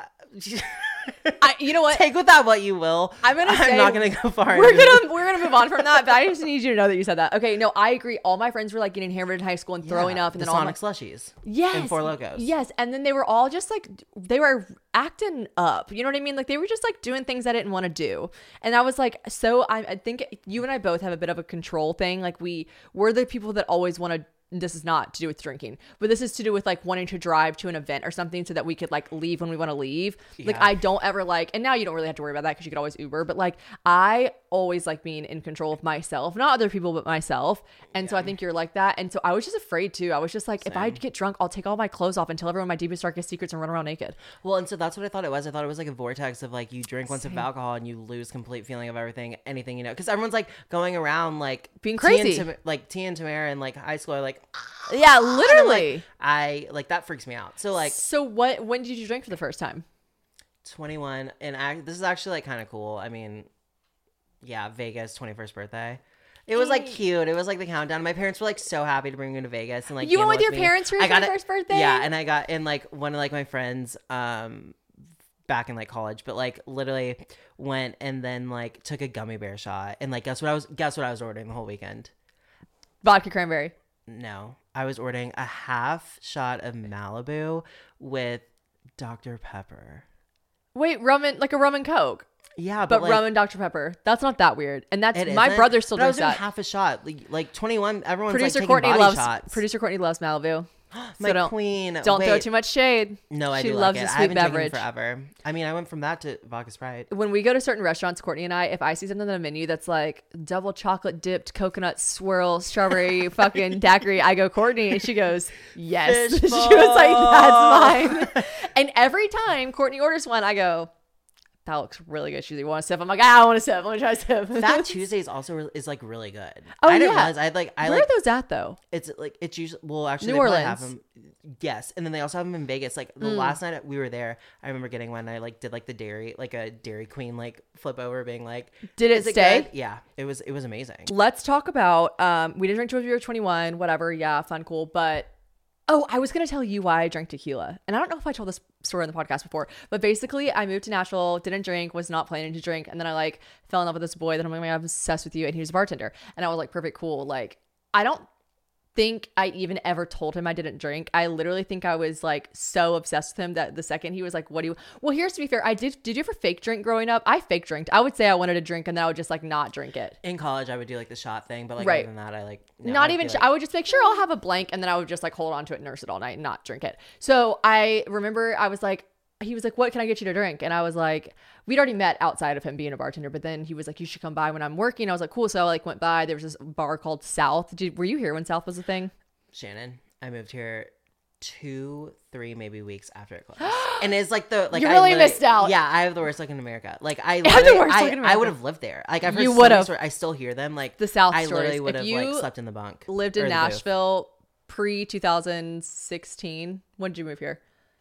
I, you know what? take with that what you will. I'm gonna I'm say not gonna go far. We're into- gonna we're gonna move on from that, but I just need you to know that you said that. Okay, no, I agree. All my friends were like getting hammered in high school and throwing Yeah, up, and the then all my, Sonic slushies. yes, and Four Locos. yes, and then they were all just like they were acting up. You know what I mean? Like they were just like doing things I didn't want to do, and I was like, so I, I think you and I both have a bit of a control thing. Like we we're the people that always want to this is not to do with drinking, but this is to do with like wanting to drive to an event or something so that we could like leave when we want to leave. Yeah. Like I don't ever like, and now you don't really have to worry about that because you could always Uber, but like I always like being in control of myself, not other people, but myself. And yeah. so I think you're like that. And so I was just afraid too. I was just like, Same. if I get drunk, I'll take all my clothes off and tell everyone my deepest, darkest secrets and run around naked. Well, and so that's what I thought it was. I thought it was like a vortex of like you drink one sip of alcohol and you lose complete feeling of everything, anything, you know, because everyone's like going around like being crazy. Tia and Tam- like Tia and Tamara and like high school are like, yeah, literally. Like, I like that freaks me out. So like, so what? When did you drink for the first time? twenty-one, and I, this is actually like kind of cool. I mean, yeah, Vegas twenty-first birthday. It was like cute. It was like the countdown. My parents were like so happy to bring me to Vegas and like you went with, with your me. parents for your twenty-first birthday. Yeah, and I got in like one of like my friends um back in like college, but like literally went and then like took a gummy bear shot and like guess what I was guess what I was ordering the whole weekend? Vodka cranberry. No, I was ordering a half shot of Malibu with Doctor Pepper. Wait, rum and like a rum and Coke. Yeah, but, but like, rum and Doctor Pepper. That's not that weird. And that's it my isn't, brother still but drinks I was that. half a shot, like, like twenty-one. Everyone's producer like taking Courtney body loves shots. producer Courtney loves Malibu. My so don't, queen. Don't Wait. throw too much shade. No, I she do loves like it. a I sweet haven't beverage drinking forever. I mean, I went from that to vodka Sprite. When we go to certain restaurants, Courtney and I, if I see something on the menu that's like double chocolate dipped coconut swirl strawberry fucking daiquiri, I go Courtney, and she goes yes. She was like that's mine. And every time Courtney orders one, I go, that looks really good. She's like, you want a sip? I'm like, ah, I want a sip. Let me try a sip. Fat Tuesdays also re- is like really good. Oh, I didn't yeah. realize I like I Where like are those at though? It's like it's usually well actually New they probably Orleans. have them. Yes, and then they also have them in Vegas. Like the Mm. last night we were there, I remember getting one. I like did like the dairy like a Dairy Queen like flip over, being like, Did it "Is stay?" good?" Yeah, it was it was amazing. Let's talk about um we didn't drink till we were twenty-one, whatever. Yeah, fun, cool. But oh, I was gonna tell you why I drank tequila. And I don't know if I told this story on the podcast before, but basically I moved to Nashville, didn't drink, was not planning to drink, and then I like fell in love with this boy that I'm like, I'm obsessed with you, and he was a bartender. And I was like, perfect, cool. Like I don't think I even ever told him I didn't drink. I literally think I was like so obsessed with him that the second he was like, what do you well here's to be fair, I did did you ever fake drink growing up? I fake drinked. I would say I wanted to drink and then I would just like not drink it. In college, I would do like the shot thing, but like Right. other than that, I like no, not I'd even be, sh- like, I would just make sure I'll have a blank and then I would just like hold on to it and nurse it all night and not drink it. So I remember I was like, he was like, what can I get you to drink? And I was like, we'd already met outside of him being a bartender, but then he was like, you should come by when I'm working. I was like, cool. So I like went by. There was this bar called South. Did, were you here when South was a thing? Shannon, I moved here two, three, maybe weeks after it closed. And it's like the like You I really literally- messed out. Yeah, I have the worst luck in America. Like I, have the literally- worst I, luck in I America. would have lived there. Like I've heard You so would've. many stories. I still hear them. Like The South I stories. literally would If have you like slept in the bunk. Lived or in the booth. Nashville pre twenty sixteen. When did you move here?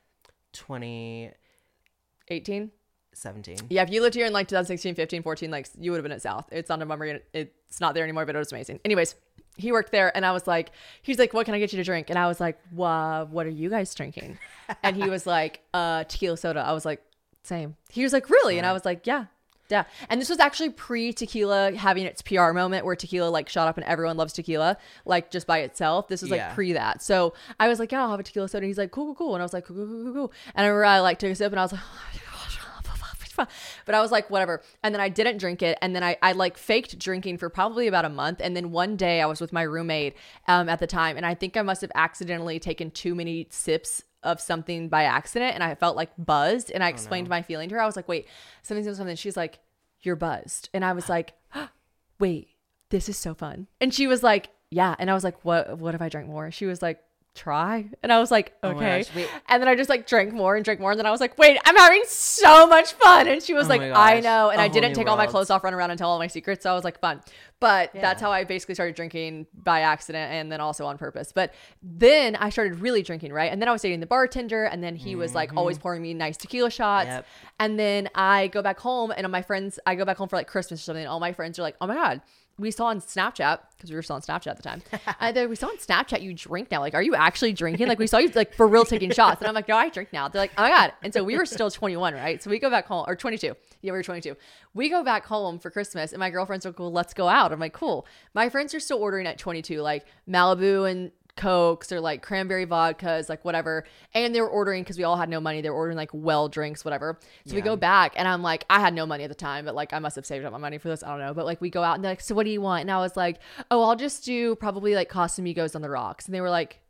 twenty eighteen? seventeen. Yeah, if you lived here in like twenty sixteen, fifteen, fourteen, like you would have been at South. It's not a memory. It's not there anymore, but it was amazing. Anyways, he worked there and I was like, he's like, what can I get you to drink? And I was like, wow, what are you guys drinking? And he was like, uh, tequila soda. I was like, same. He was like, really? And I was like, yeah. Yeah. And this was actually pre-tequila having its P R moment where tequila like shot up and everyone loves tequila, like just by itself. This was like Yeah. pre that. So I was like, yeah, I'll have a tequila soda. And he's like, cool, cool, cool. And I was like, cool, cool, cool, cool, cool. And I remember I like took a sip and I was like, oh my gosh. But I was like, whatever. And then I didn't drink it. And then I, I like faked drinking for probably about a month. And then one day I was with my roommate um, at the time. And I think I must have accidentally taken too many sips of something by accident. And I felt like buzzed. And I explained my feeling to her. I was like, wait, something's something. She's like, you're buzzed. And I was like, wait, this is so fun. And she was like, yeah. And I was like, what, what if I drank more? She was like, try. And I was like, Oh my okay. gosh, wait. And then I just like drank more and drank more. And then I was like, wait, I'm having so much fun. And she was Oh like, my I gosh, know. And a I whole didn't new take all my world. clothes off, run around and tell all my secrets. So I was like, fun. But Yeah. that's how I basically started drinking by accident and then also on purpose. But then I started really drinking, right? And then I was dating the bartender and then he was like always pouring me nice tequila shots. Yep. And then I go back home and my friends, I go back home for like Christmas or something. And all my friends are like, oh my God, we saw on Snapchat, because we were still on Snapchat at the time. And then we saw on Snapchat you drink now. Like, are you actually drinking? Like, we saw you like for real taking shots. And I'm like, no, I drink now. They're like, oh my God. And so we were still twenty-one, right? So we go back home, or twenty-two. Yeah, we were twenty-two. We go back home for Christmas, and my girlfriends are cool. Let's go out. I'm like, cool. My friends are still ordering at twenty-two, like Malibu and Cokes or like cranberry vodkas, like whatever. And they were ordering, because we all had no money, they were ordering like well drinks, whatever. So yeah. we go back and I'm like, I had no money at the time, but like I must have saved up my money for this. I don't know. But like we go out and they're like, so what do you want? And I was like, oh, I'll just do probably like Casamigos on the rocks. And they were like,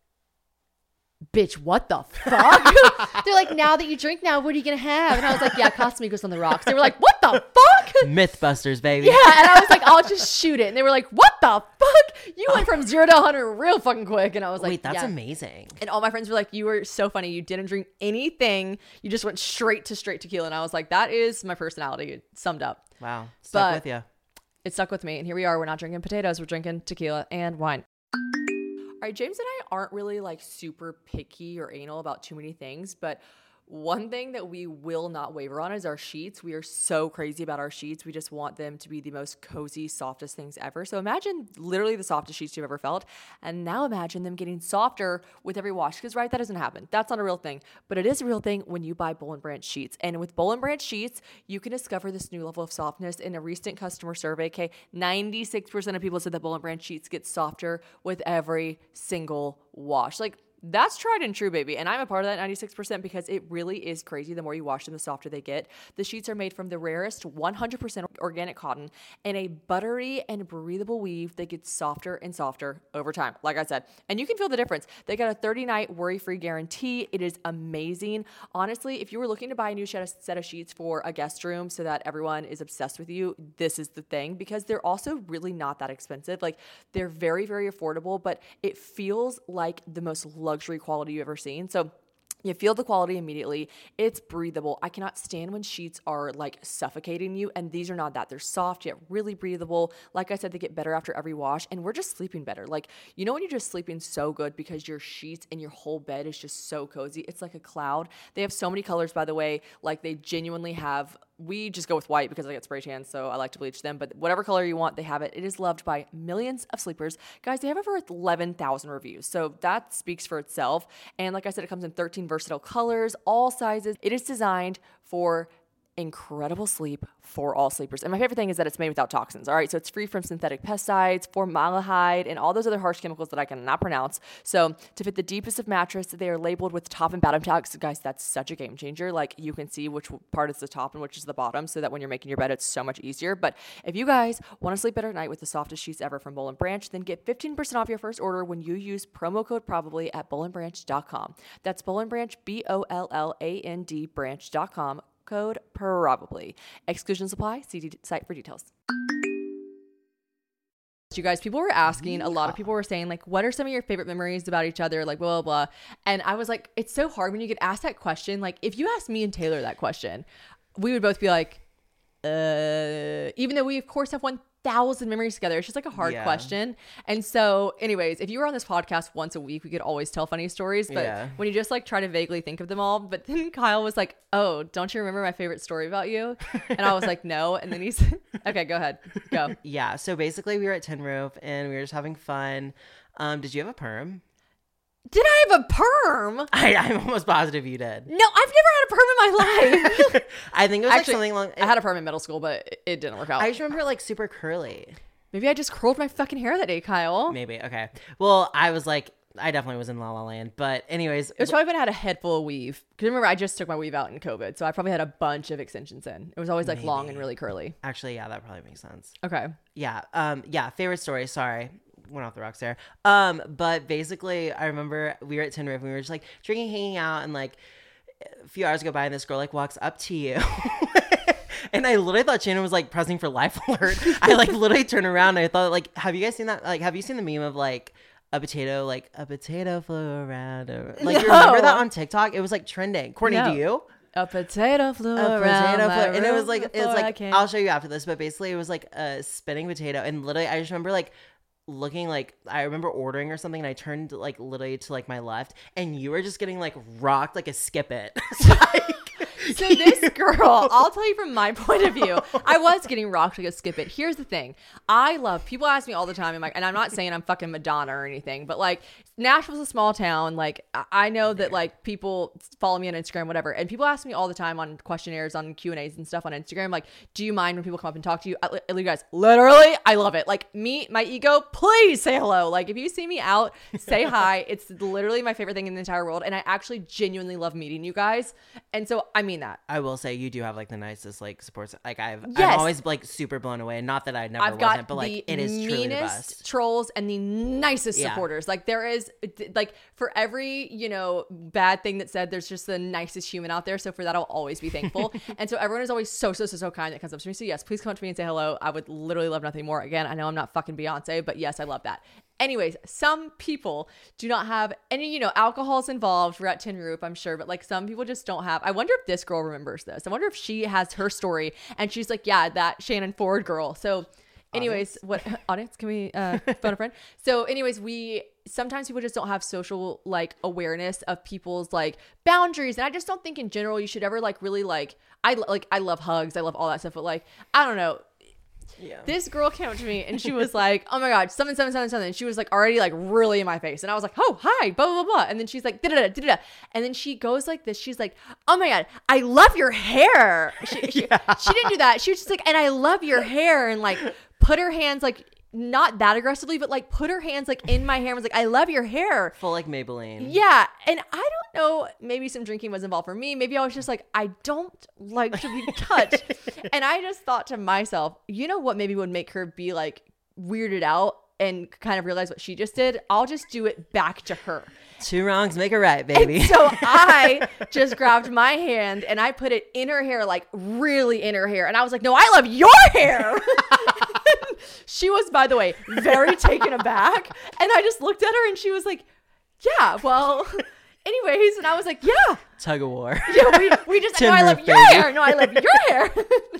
bitch, what the fuck? They're like, now that you drink now, what are you gonna have? And I was like, yeah, Casamigos on the rocks. They were like, what the fuck? Mythbusters, baby. Yeah, and I was like, I'll just shoot it. And they were like, what the fuck? You went from zero to one hundred real fucking quick. And I was like, wait, that's yeah. amazing. And all my friends were like, you were so funny. You didn't drink anything. You just went straight to straight tequila. And I was like, that is my personality summed up. Wow, stuck but with you. It stuck with me. And here we are. We're not drinking potatoes. We're drinking tequila and wine. All right, James and I aren't really like super picky or anal about too many things, but one thing that we will not waver on is our sheets. We are so crazy about our sheets. We just want them to be the most cozy, softest things ever. So imagine literally the softest sheets you've ever felt. And now imagine them getting softer with every wash. Because, right, that doesn't happen. That's not a real thing. But it is a real thing when you buy Boll and Branch sheets. And with Boll and Branch sheets, you can discover this new level of softness. In a recent customer survey, okay, ninety-six percent of people said that Boll and Branch sheets get softer with every single wash. Like, that's tried and true, baby. And I'm a part of that ninety-six percent because it really is crazy. The more you wash them, the softer they get. The sheets are made from the rarest one hundred percent organic cotton and a buttery and breathable weave that gets softer and softer over time, like I said. And you can feel the difference. They got a thirty-night worry-free guarantee. It is amazing. Honestly, if you were looking to buy a new set of sheets for a guest room so that everyone is obsessed with you, this is the thing, because they're also really not that expensive. Like, they're very, very affordable, but it feels like the most luxury quality you've ever seen. So you feel the quality immediately. It's breathable. I cannot stand when sheets are like suffocating you, and these are not that. They're soft yet really breathable. Like I said, they get better after every wash, and we're just sleeping better. Like, you know when you're just sleeping so good because your sheets and your whole bed is just so cozy? It's like a cloud. They have so many colors, by the way. Like, they genuinely have, we just go with white because I get spray tan, so I like to bleach them. But whatever color you want, they have it. It is loved by millions of sleepers. Guys, they have over eleven thousand reviews, so that speaks for itself. And like I said, it comes in thirteen versatile colors, all sizes. It is designed for incredible sleep for all sleepers. And my favorite thing is that it's made without toxins. All right. So it's free from synthetic pesticides, formaldehyde, and all those other harsh chemicals that I cannot pronounce. So to fit the deepest of mattress, they are labeled with top and bottom tags. So guys, that's such a game changer. Like, you can see which part is the top and which is the bottom, so that when you're making your bed, it's so much easier. But if you guys want to sleep better at night with the softest sheets ever from Boll and Branch, then get fifteen percent off your first order when you use promo code probably at boll and branch dot com. That's Boll and Branch, B O L L A N D branch dot com. Code probably. Exclusions apply. See the site for details. You guys, people were asking, yeah. a lot of people were saying, like, what are some of your favorite memories about each other? Like, blah, blah, blah. And I was like, it's so hard when you get asked that question. Like, if you asked me and Taylor that question, we would both be like, uh, even though we, of course, have one thousand memories together. It's just like a hard yeah. question. And so anyways, if you were on this podcast once a week, we could always tell funny stories, but yeah. when you just like try to vaguely think of them all. But then Kyle was like, oh, don't you remember my favorite story about you? And I was like, no. And then he's okay, go ahead, go. Yeah, so basically we were at Tin Roof and we were just having fun. Um did you have a perm? Did I have a perm? I, I'm almost positive you did. No, I've never had a perm in my life. I think it was Actually, like something long. It, I had a perm in middle school, but it, it didn't work out. I just remember like super curly. Maybe I just curled my fucking hair that day, Kyle. Maybe. Okay. Well, I was like, I definitely was in La La Land. But anyways. It was probably when I had a head full of weave. Because remember, I just took my weave out in COVID. So I probably had a bunch of extensions in. It was always like Maybe. long and really curly. Actually, yeah, that probably makes sense. Okay. Yeah. Um. Yeah. Favorite story. Sorry. Went off the rocks there. Um, but basically I remember we were at Tin Roof and we were just like drinking, hanging out, and like a few hours go by and this girl like walks up to you. And I literally thought Shannon was like pressing for life alert. I like literally turned around and I thought, like, have you guys seen that? Like, have you seen the meme of like a potato, like a potato flew around? Or, like, no. You remember that on TikTok? It was like trending. Courtney, no. do you? A potato flew a around potato my flew, and it was like, it's like, I I'll show you after this, but basically it was like a spinning potato. And literally I just remember like looking, like I remember ordering or something, and I turned like literally to like my left, and you were just getting like rocked like a skip it. Like, So this girl, I'll tell you from my point of view, I was getting rocked to go skip it. Here's the thing. I love, people ask me all the time, I'm like, and I'm not saying I'm fucking Madonna or anything, but like Nashville's a small town. Like I know that like people follow me on Instagram, whatever. And people ask me all the time on questionnaires, on Q and A's and stuff on Instagram. Like, do you mind when people come up and talk to you? I, you guys, literally, I love it. Like me, my ego, please say hello. Like if you see me out, say hi. It's literally my favorite thing in the entire world. And I actually genuinely love meeting you guys. And so I mean that. I will say you do have like the nicest like supports. Like I've, Yes. I'm always like super blown away. Not that I never I've wasn't, got but like the it is truly the meanest best. trolls and the nicest Yeah. supporters. Like there is, like for every, you know, bad thing that said, there's just the nicest human out there. So for that, I'll always be thankful. And so everyone is always so, so, so, so kind that comes up to me. So yes, please come up to me and say hello. I would literally love nothing more. Again, I know I'm not fucking Beyonce, but yes, I love that. Anyways, some people do not have any, you know, alcohol's involved. We're at Tin Roof, I'm sure, but like some people just don't have. I wonder if this girl remembers this. I wonder if she has her story and she's like, yeah, that Shannon Ford girl. So anyways, audience? what audience can we uh, phone a friend? So anyways, we sometimes people just don't have social like awareness of people's like boundaries. And I just don't think in general you should ever like really like, I like, I love hugs. I love all that stuff, but like, I don't know. Yeah. This girl came up to me and she was like, oh my God, something, something, something, something. She was like already like really in my face. And I was like, oh, hi, blah, blah, blah. And then she's like, da, da, da, da, da. And then she goes like this. She's like, oh my God, I love your hair. She, she, yeah. she didn't do that. She was just like, and I love your hair. And like put her hands like, not that aggressively, but like put her hands like in my hair and was like, I love your hair. Full like Maybelline. Yeah. And I don't know, maybe some drinking was involved for me. Maybe I was just like, I don't like to be touched. And I just thought to myself, you know what maybe would make her be like weirded out and kind of realize what she just did? I'll just do it back to her. Two wrongs make a right, baby. And so I just grabbed my hand and I put it in her hair, like really in her hair. And I was like, no, I love your hair. She was, by the way, very taken aback. And I just looked at her and she was like, yeah, well, anyways. And I was like, yeah. Tug of war. Yeah, we, we just, no, I love your hair. No, I love your hair.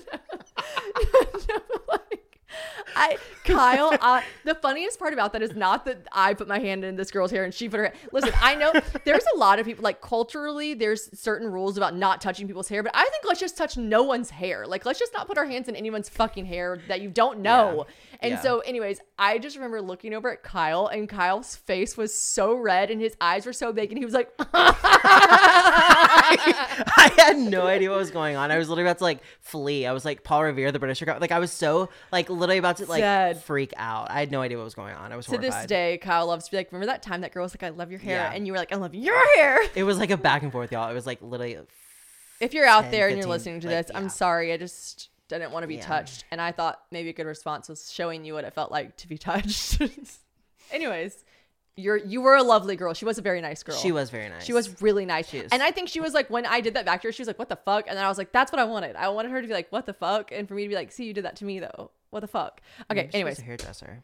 No, like, I, Kyle, uh, the funniest part about that is not that I put my hand in this girl's hair and she put her, listen, I know there's a lot of people, like culturally, there's certain rules about not touching people's hair, but I think let's just touch no one's hair. Like, let's just not put our hands in anyone's fucking hair that you don't know. Yeah. And yeah. so anyways, I just remember looking over at Kyle and Kyle's face was so red and his eyes were so big and he was like, I had no idea what was going on. I was literally about to like flee. I was like Paul Revere, the British guy. Like I was so like literally about to like Dead. freak out. I had no idea what was going on. I was horrified. To this day, Kyle loves to be like, remember that time that girl was like, I love your hair. Yeah. And you were like, I love your hair. It was like a back and forth, y'all. It was like literally. If you're out ten, there and you're listening to like, this, yeah. I'm sorry. I just didn't want to be yeah. touched. And I thought maybe a good response was showing you what it felt like to be touched. Anyways. You're you were a lovely girl. She was a very nice girl. She was very nice. She was really nice. She and I think she was like, when I did that back to her, she was like, what the fuck? And then I was like, that's what I wanted. I wanted her to be like, what the fuck? And for me to be like, see, you did that to me though. What the fuck? Okay, Maybe anyways. She was a hairdresser.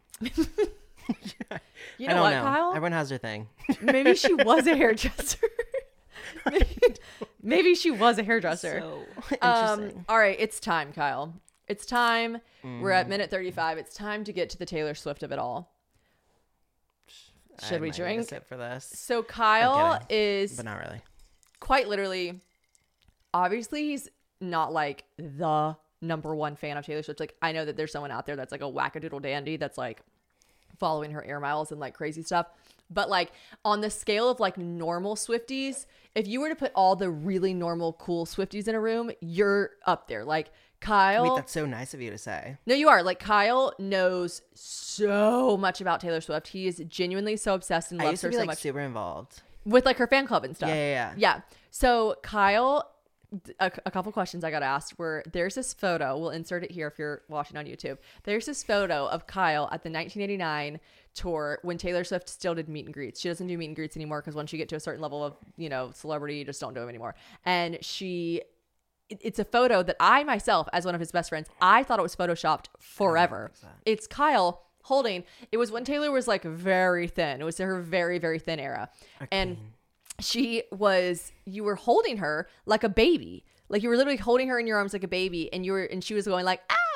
You know I don't what, know. Kyle? Everyone has their thing. Maybe she was a hairdresser. maybe, maybe she was a hairdresser. So um, all right, it's time, Kyle. It's time. Mm. We're at minute thirty-five. It's time to get to the Taylor Swift of it all. Should I we drink? Sit for this. So Kyle is, but not really. Quite literally, obviously he's not like the number one fan of Taylor Swift. Like I know that there's someone out there that's like a wackadoodle dandy that's like following her air miles and like crazy stuff. But like on the scale of like normal Swifties, if you were to put all the really normal cool Swifties in a room, you're up there. Like Kyle. Wait, that's so nice of you to say. No, you are. Like Kyle knows so much about Taylor Swift. He is genuinely so obsessed and I loves used to her be, so like, much. Super involved with like her fan club and stuff. Yeah, yeah, yeah. Yeah. So Kyle, a, a couple questions I got asked were, there's this photo. We'll insert it here if you're watching on YouTube. There's this photo of Kyle at the nineteen eighty-nine tour when Taylor Swift still did meet and greets. She doesn't do meet and greets anymore because once you get to a certain level of, you know, celebrity, you just don't do them anymore. And she. It's a photo that I myself, as one of his best friends, I thought it was photoshopped forever. It's Kyle holding. It was when Taylor was like very thin. It was her very, very thin era. Okay. And she was, you were holding her like a baby. Like you were literally holding her in your arms like a baby. And you were, and she was going like, ah,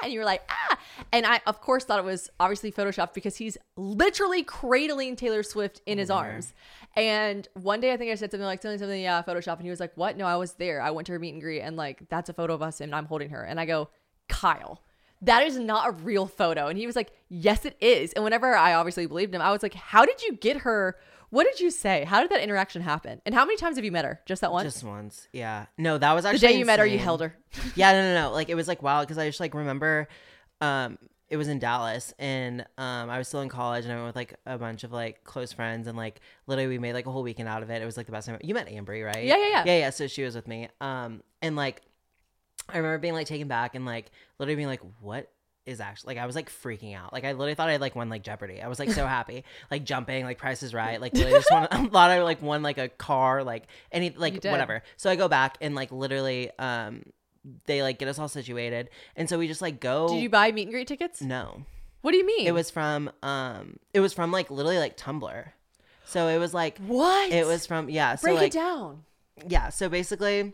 and you were like, ah. And I, of course, thought it was obviously Photoshopped because he's literally cradling Taylor Swift in his Oh, arms. And one day I think I said something like, something, something, yeah, Photoshop. And he was like, what? No, I was there. I went to her meet and greet, and like, that's a photo of us and I'm holding her. And I go, Kyle, that is not a real photo. And he was like, yes, it is. And whenever I obviously believed him, I was like, how did you get her? What did you say? How did that interaction happen? And how many times have you met her? Just that once? Just once. Yeah. No, that was actually the day you met her, you insane. held her. Yeah, no, no, no. Like, it was like wild because I just like remember um it was in Dallas, and um I was still in college, and I went with like a bunch of like close friends, and like literally we made like a whole weekend out of it. It was like the best time. You met Ambry, right? Yeah, yeah, yeah. Yeah, yeah. So she was with me. Um and like I remember being like taken back and like literally being like, what is actually, like, I was like freaking out. Like I literally thought I had like won like Jeopardy. I was like so happy, like jumping, like Price is Right, like literally just won, I thought I like won like a car, like any You like did. whatever. So I go back and like literally um they like get us all situated, and so we just like go. Did you buy meet and greet tickets? No, What do you mean? it was from um it was from like literally like Tumblr. So it was like what? it was from yeah so Break like it down. yeah so basically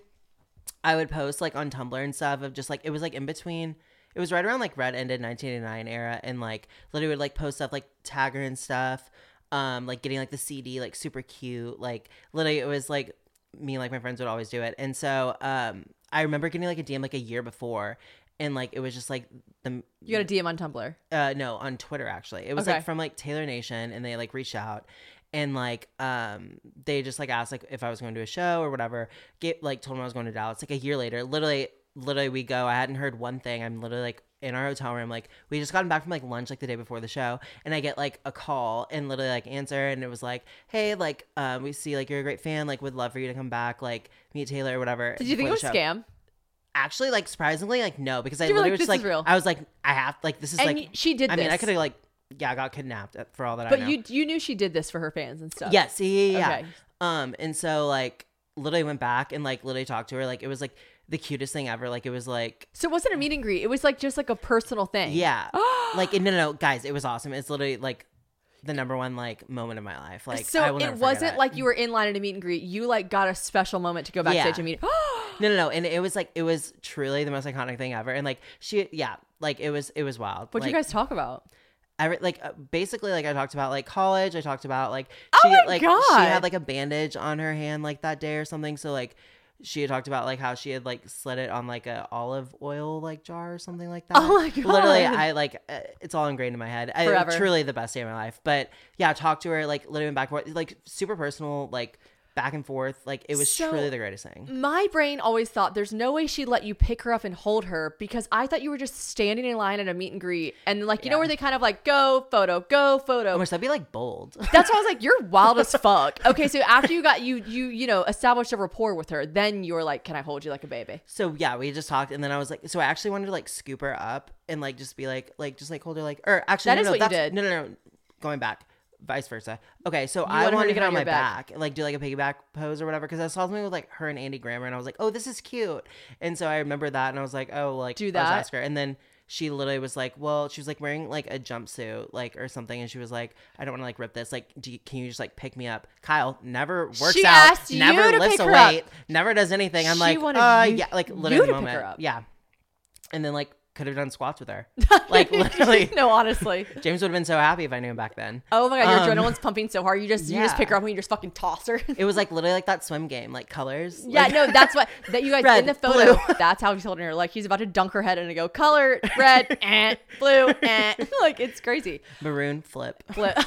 I would post like on Tumblr and stuff of just like, it was like in between, it was right around like Red ended nineteen eighty-nine era, and like literally would like post stuff like tag her and stuff, um like getting like the C D like super cute, like literally it was like me and like my friends would always do it. And so um I remember getting like a D M like a year before, and like it was just like the You got a D M on Tumblr. uh no on Twitter actually. It was Okay. like from like Taylor Nation, and they like reached out, and like um they just like asked like if I was going to a show or whatever. Get like told them I was going to Dallas. Like a year later, literally literally we go. I hadn't heard one thing. I'm literally like in our hotel room, like we just gotten back from like lunch like the day before the show, and I get like a call and literally like answer, and it was like, hey, like um we see like you're a great fan, like would love for you to come back, like meet Taylor or whatever. Did you think it before was the a show. scam? Actually, like surprisingly, like no, because I You were literally like, was "This just is like real." I was like I have like this is And like y- she did I mean I this. could have like yeah got kidnapped uh, for all that I But know. you you knew she did this for her fans and stuff. Yes, yeah, yeah, yeah. Okay. Um, and so like literally went back and like literally talked to her. Like it was like the cutest thing ever. Like it was like So it wasn't a meet and greet. It was like just like a personal thing. yeah, like no, no, no, guys, it was awesome. It's literally like the number one like moment of my life. Like So I will it never forget wasn't it. like you were in line at a meet and greet. You like got a special moment to go backstage Yeah. and meet. no, no, no, and it was like it was truly the most iconic thing ever. And like she, yeah, like it was it was wild. What'd like, you guys talk about? I re- like uh, basically like I talked about like college. I talked about like Oh she my like God. she had like a bandage on her hand like that day or something. So like she had talked about like how she had like slid it on like a olive oil like jar or something like that. Oh my God. Literally, I like uh, it's all ingrained in my head. I, Forever. Truly the best day of my life. But yeah, talked to her like literally went back and forth, like super personal, like back and forth. Like it was So- truly the greatest thing. My brain always thought there's no way she'd let you pick her up and hold her because I thought you were just standing in line at a meet and greet and like you know Yeah. where they kind of like go photo, go photo. Which that'd be like bold. That's why I was like, you're wild as fuck. Okay, so after you got you you you know established a rapport with her, then you were like, can I hold you like a baby? So yeah, we just talked, and then I was like, so I actually wanted to like scoop her up and like just be like, like just like hold her like, or actually That no, is no, what you that's- did. No, no, no, going back, vice versa. Okay, so I wanted her wanted to to get get on on your my back. back, like do like a piggyback pose or whatever, because I saw something with like her and Andy Grammer, and I was like, oh, this is cute, and so I remember that, and I was like, oh, like Do I'll just that. ask her, and then she literally was like, well, she was like wearing like a jumpsuit, like or something, and she was like, I don't want to like rip this, like, do you, can you just like pick me up? Kyle never works She out, asked you never to lifts pick a her up. weight, never does anything. I'm She like, wanted uh, you- yeah, like you literally to the pick her moment, up. yeah, and then like could have done squats with her, like literally. No, honestly. James would have been so happy if I knew him back then. Oh my god, your Um, adrenaline's pumping so hard. You just you just yeah. pick her up and you just fucking toss her. It was like literally like that swim game, like colors. Yeah, Like- no, that's what that you guys Red, in the photo. blue. That's how he's holding her. Like he's about to dunk her head and go color red, eh, blue, eh. Like it's crazy. maroon flip. Flip.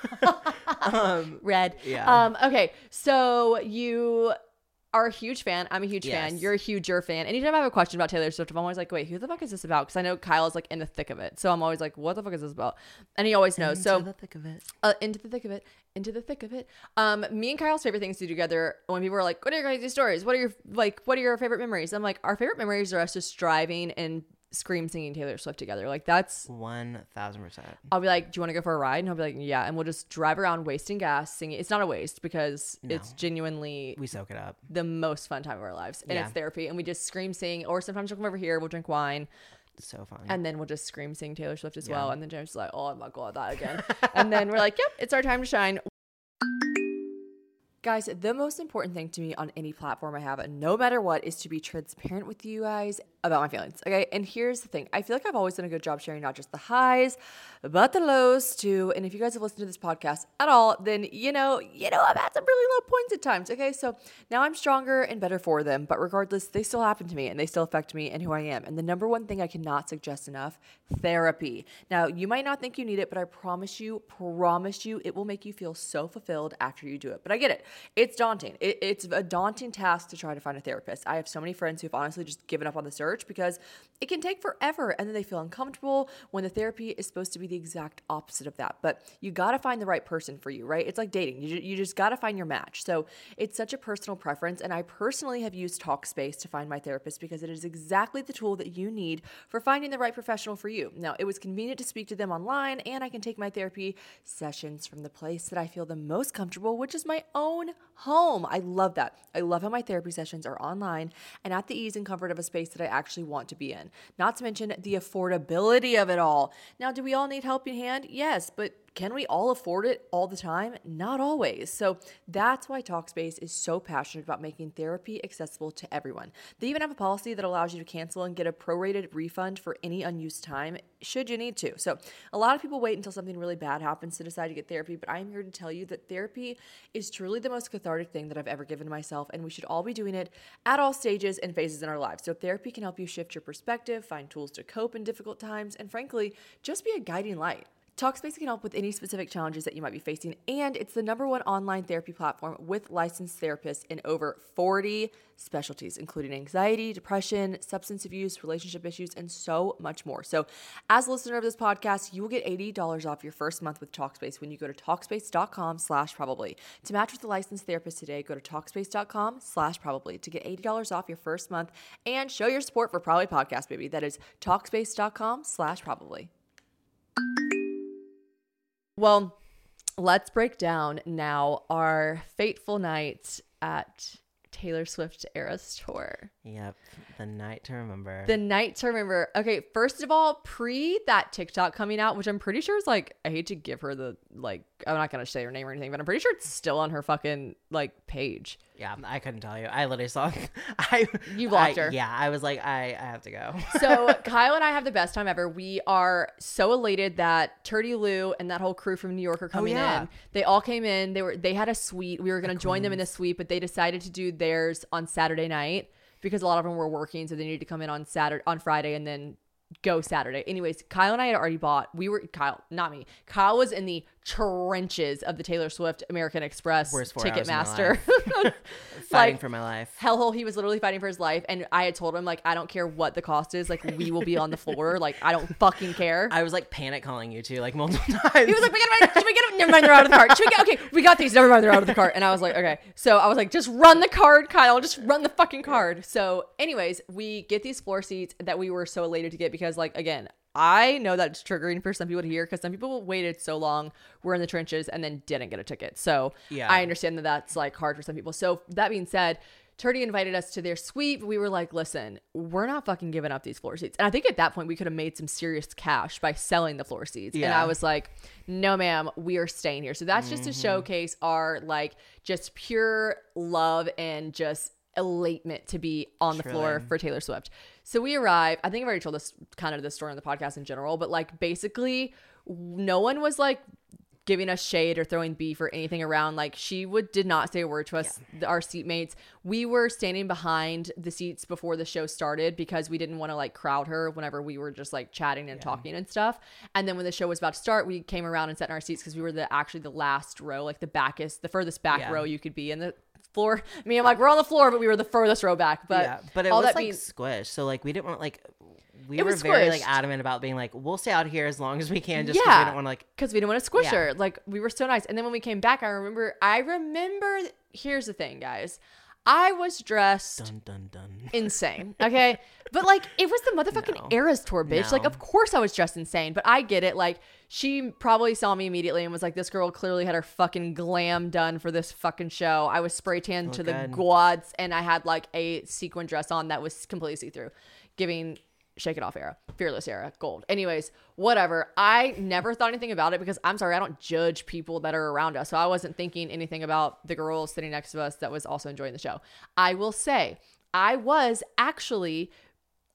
Um, Red. Yeah. Um. Okay. So you are a huge fan. I'm a huge fan. Yes. You're a huger fan. Anytime I have a question about Taylor Swift, I'm always like, wait, who the fuck is this about? Because I know Kyle is like in the thick of it. So I'm always like, what the fuck is this about? And he always knows. So Into the thick of it. uh, into the thick of it, into the thick of it. Um, me and Kyle's favorite things to do together. When people are like, "What are your crazy stories? What are your like? What are your favorite memories?" I'm like, our favorite memories are us just driving and scream singing Taylor Swift together. Like that's. One thousand percent. I'll be like, "Do you want to go for a ride?" And he'll be like, "Yeah." And we'll just drive around wasting gas, singing. It's not a waste because No. it's genuinely We soak it up. the most fun time of our lives, and Yeah. it's therapy. And we just scream sing, or sometimes she'll come over here, we'll drink wine. It's so fun. And then we'll just scream sing Taylor Swift as Yeah. well. And then James is like, oh my God, that again. And then we're like, yep, it's our time to shine. Guys, the most important thing to me on any platform I have, no matter what, is to be transparent with you guys about my feelings. Okay. And here's the thing. I feel like I've always done a good job sharing not just the highs, but the lows too. And if you guys have listened to this podcast at all, then you know, you know, I've had some really low points at times. Okay. So now I'm stronger and better for them. But regardless, they still happen to me and they still affect me and who I am. And the number one thing I cannot suggest enough, therapy. Now, you might not think you need it, but I promise you, promise you, it will make you feel so fulfilled after you do it. But I get it. It's daunting. It, it's a daunting task to try to find a therapist. I have so many friends who've honestly just given up on the search because it can take forever and then they feel uncomfortable when the therapy is supposed to be the exact opposite of that. But you got to find the right person for you, right? It's like dating. You, you just got to find your match. So it's such a personal preference. And I personally have used Talkspace to find my therapist because it is exactly the tool that you need for finding the right professional for you. Now, it was convenient to speak to them online and I can take my therapy sessions from the place that I feel the most comfortable, which is my own home. I love that. I love how my therapy sessions are online and at the ease and comfort of a space that I actually want to be in. Not to mention the affordability of it all. Now, do we all need helping hand? Yes, but can we all afford it all the time? Not always. So that's why Talkspace is so passionate about making therapy accessible to everyone. They even have a policy that allows you to cancel and get a prorated refund for any unused time should you need to. So a lot of people wait until something really bad happens to decide to get therapy, but I am here to tell you that therapy is truly the most cathartic thing that I've ever given to myself, and we should all be doing it at all stages and phases in our lives. So therapy can help you shift your perspective, find tools to cope in difficult times, and frankly, just be a guiding light. Talkspace can help with any specific challenges that you might be facing, and it's the number one online therapy platform with licensed therapists in over forty specialties, including anxiety, depression, substance abuse, relationship issues, and so much more. So as a listener of this podcast, you will get eighty dollars off your first month with Talkspace when you go to Talkspace.com slash probably. To match with a licensed therapist today, go to Talkspace.com slash probably to get eighty dollars off your first month and show your support for Probably Podcast, baby. That is Talkspace.com slash probably. Well, let's break down now our fateful night at Taylor Swift Eras Tour. Yep. The night to remember. The night to remember. Okay, first of all, pre that TikTok coming out, which I'm pretty sure is like, I hate to give her the, like, I'm not going to say her name or anything, but I'm pretty sure it's still on her fucking, like, page. Yeah, I couldn't tell you. I literally saw I You blocked I, her. Yeah, I was like, I, I have to go. So Kyle and I have the best time ever. We are so elated that Turdy Lou and that whole crew from New York are coming oh, yeah. in. They all came in. They were they had a suite. We were going to join them in the suite, but they decided to do theirs on Saturday night because a lot of them were working, so they needed to come in on Saturday, on Friday, and then go Saturday. Anyways, Kyle and I had already bought. We were Kyle, not me. Kyle was in the trenches of the Taylor Swift American Express Ticketmaster, fighting like, for my life. Hellhole. He was literally fighting for his life, and I had told him like, I don't care what the cost is. Like, we will be on the floor. Like, I don't fucking care. I was like panic calling you too, like multiple times. He was like, we gotta, should we get them? Never mind, they're out of the cart. Should we get? Okay, we got these. Never mind, they're out of the cart. And I was like, okay. So I was like, just run the card, Kyle. Just run the fucking card. So, anyways, we get these floor seats that we were so elated to get because, like, again, I know that's triggering for some people to hear because some people waited so long, were in the trenches, and then didn't get a ticket. So yeah. I understand that that's like hard for some people. So that being said, Turdy invited us to their suite. We were like, listen, we're not fucking giving up these floor seats. And I think at that point we could have made some serious cash by selling the floor seats. Yeah. And I was like, no, ma'am, we are staying here. So that's just mm-hmm. to showcase our like just pure love and just elatement to be on the Truly. floor for Taylor Swift. So we arrive. I think I've already told this kind of this story on the podcast in general, but like basically no one was like giving us shade or throwing beef or anything around. Like she would did not say a word to us, yeah. our seatmates. We were standing behind the seats before the show started because we didn't want to like crowd her whenever we were just like chatting and yeah. talking and stuff. And then when the show was about to start, we came around and sat in our seats because we were the actually the last row, like the backest, the furthest back yeah. row you could be in the floor. I mean, I'm like, we're on the floor, but we were the furthest row back. But yeah, but it all was that like means, squished. So like we didn't want like we it were was very squished. like adamant about being like, we'll stay out here as long as we can, just because yeah, we don't want to like because we didn't want to squish yeah. her. Like we were so nice. And then when we came back, I remember, I remember. Here's the thing, guys. I was dressed dun, dun, dun. insane. Okay. But like, it was the motherfucking no. Eras Tour, bitch. No. Like, of course I was dressed insane, but I get it. Like, she probably saw me immediately and was like, this girl clearly had her fucking glam done for this fucking show. I was spray tanned to good. the quads and I had like a sequin dress on that was completely see through, giving Shake It Off era, Fearless era, gold. Anyways, whatever. I never thought anything about it because I'm sorry, I don't judge people that are around us. So I wasn't thinking anything about the girl sitting next to us that was also enjoying the show. I will say, I was actually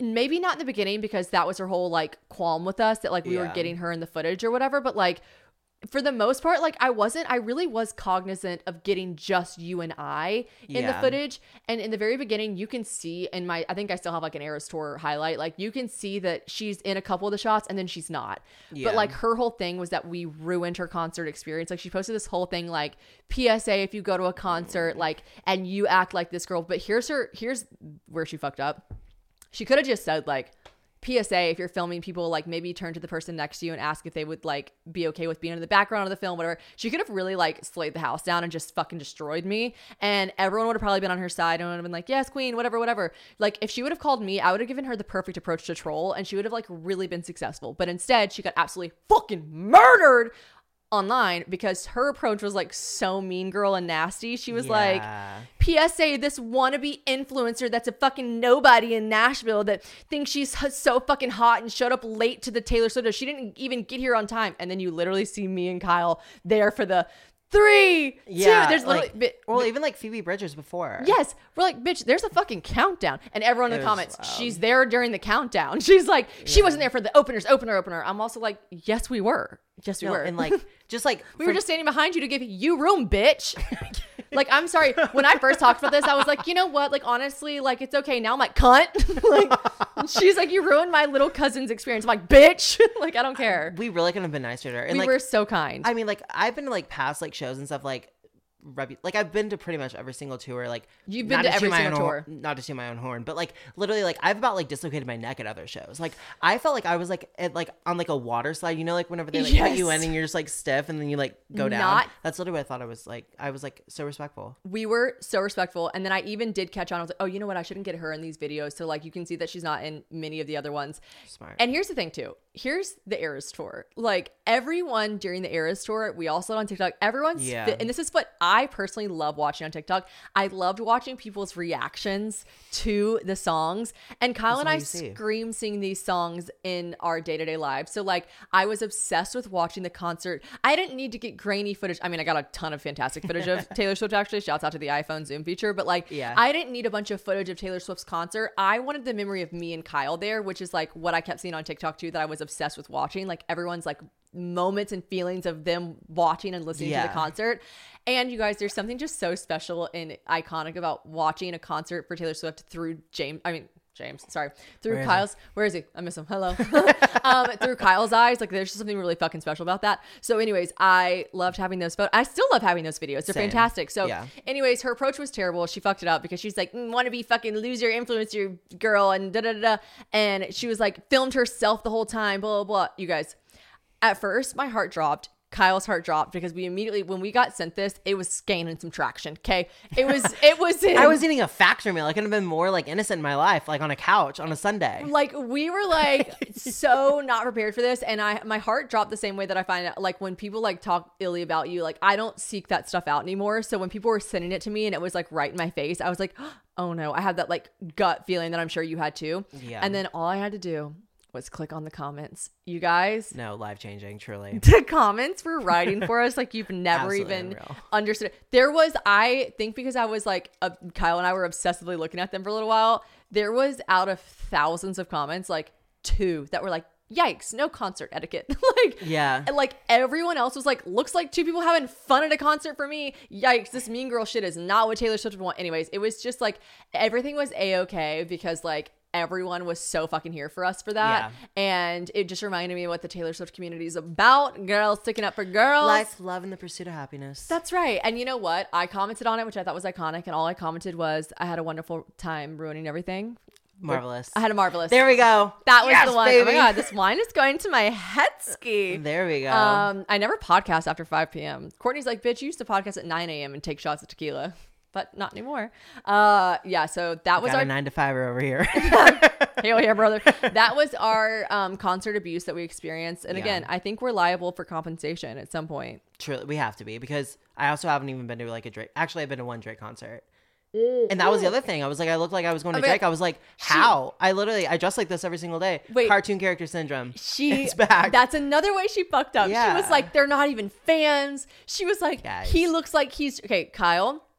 maybe not in the beginning because that was her whole like qualm with us that like we Yeah. were getting her in the footage or whatever. But like for the most part, like I wasn't, I really was cognizant of getting just you and I in the Yeah. footage. And in the very beginning, you can see in my, I think I still have like an Eras Tour highlight. Like you can see that she's in a couple of the shots and then she's not. Yeah. But like her whole thing was that we ruined her concert experience. Like she posted this whole thing like P S A if you go to a concert, like, and you act like this girl. But here's her, here's where she fucked up. She could have just said like, P S A if you're filming people, like maybe turn to the person next to you and ask if they would like be okay with being in the background of the film, whatever. She could have really like slayed the house down and just fucking destroyed me, and everyone would have probably been on her side and would have been like, yes, queen, whatever, whatever. Like if she would have called me, I would have given her the perfect approach to troll and she would have like really been successful. But instead she got absolutely fucking murdered online because her approach was like so mean girl and nasty. She was like, Yeah. P S A, this wannabe influencer that's a fucking nobody in Nashville that thinks she's h- so fucking hot and showed up late to the Taylor Swift. She didn't even get here on time. And then you literally see me and Kyle there for the three, Yeah, two. There's like, literally, bi- well, even like Phoebe Bridgers before. yes, we're like, bitch, there's a fucking countdown. And everyone in It the was comments, loud. she's there during the countdown. She's like, she wasn't there for the openers, opener, opener. I'm also like, yes, we were. Yes, we No, were. and like just like we for- were just standing behind you to give you room, bitch. Like, I'm sorry. When I first talked about this, I was like, you know what? Like, honestly, like, it's okay. Now I'm like, cunt. Like, she's like, you ruined my little cousin's experience. I'm like, bitch. Like, I don't care. we really could have been nicer to her. And We like were so kind. I mean, like I've been to like past like shows and stuff like rebu- like I've been to pretty much every single tour. Like You've been not to toot every my single own tour. horn- not to toot my own horn, but like literally, like I've about like dislocated my neck at other shows. Like I felt like I was like at like on like a water slide. You know, like whenever they like put you Yes. in and you're just like stiff and then you like go down. Not- That's literally what I thought I was like. I was like so respectful. We were so respectful. And then I even did catch on. I was like, oh, you know what? I shouldn't get her in these videos. So, like, you can see that she's not in many of the other ones. Smart. And here's the thing, too. Here's the Eras Tour. Like, everyone during the Eras Tour, we all saw it on TikTok. Everyone's, Yeah. and this is what I personally love watching on TikTok. I loved watching people's reactions to the songs. And Kyle and all I you see. scream sing these songs in our day-to-day lives. So, like, I was obsessed with watching the concert. I didn't need to get grainy footage. I mean, I got a ton of fantastic footage of Taylor Swift, actually. Shouts out to the iPhone Zoom feature. But, like, Yeah. I didn't need a bunch of footage of Taylor Swift's concert. I wanted the memory of me and Kyle there, which is, like, what I kept seeing on TikTok, too, that I was obsessed with watching. Like, everyone's, like, moments and feelings of them watching and listening to Yeah. the concert. And you guys, there's something just so special and iconic about watching a concert for Taylor Swift through James. I mean, James, sorry, through Where is Kyle's. Where is he? I miss him. Hello. um, through Kyle's eyes, like there's just something really fucking special about that. So, anyways, I loved having those photos. I still love having those videos. They're Same. fantastic. So, Yeah. anyways, her approach was terrible. She fucked it up because she's like, mm, want to be fucking loser, influencer girl, and da da da da. And she was like, filmed herself the whole time. Blah blah blah. You guys, at first, my heart dropped. Kyle's heart dropped because we immediately, when we got sent this, it was gaining some traction. Okay, it was, it was. In, I was eating a factory meal. I could have been more like innocent in my life, like on a couch on a Sunday. like we were like so not prepared for this, and I my heart dropped the same way that I find it like when people like talk illy about you. Like I don't seek that stuff out anymore. So when people were sending it to me and it was like right in my face, I was like, oh no, I had that like gut feeling that I'm sure you had too. Yeah. And then all I had to do was click on the comments. You guys, No, life changing, truly. the comments were writing for us like you've never Absolutely even unreal. understood it. There was, I think because I was like, uh, Kyle and I were obsessively looking at them for a little while, there was out of thousands of comments, like two that were like, yikes, no concert etiquette. like, Yeah. and like everyone else was like, looks like two people having fun at a concert for me. Yikes, this mean girl shit is not what Taylor Swift would want. Anyways, it was just like, everything was A-okay because like, everyone was so fucking here for us for that. Yeah. And it just reminded me of what the Taylor Swift community is about. Girls sticking up for girls. Life, love, and the pursuit of happiness. That's right. And you know what? I commented on it, which I thought was iconic. And all I commented was, I had a wonderful time ruining everything. marvelous. I had a marvelous. There we go. That was Yes, the one. Oh my baby. God, this wine is going to my head ski. There we go. Um, I never podcast after five p.m. Courtney's like, bitch, you used to podcast at nine a.m. and take shots of tequila. But not anymore. Uh, yeah, so that was Got our a nine to fiver over here. Hell yeah, brother. That was our um, concert abuse that we experienced. And Yeah. again, I think we're liable for compensation at some point. Truly, we have to be, because I also haven't even been to like a Drake. Actually, I've been to one Drake concert. And that was the other thing. I was like, I looked like I was going to I mean, Drake. I was like, how? I literally, I dress like this every single day. Wait. Cartoon character syndrome. She It's back. That's another way she fucked up. She Yeah. was like, they're not even fans. She was like, Guys. he looks like he's okay, Kyle.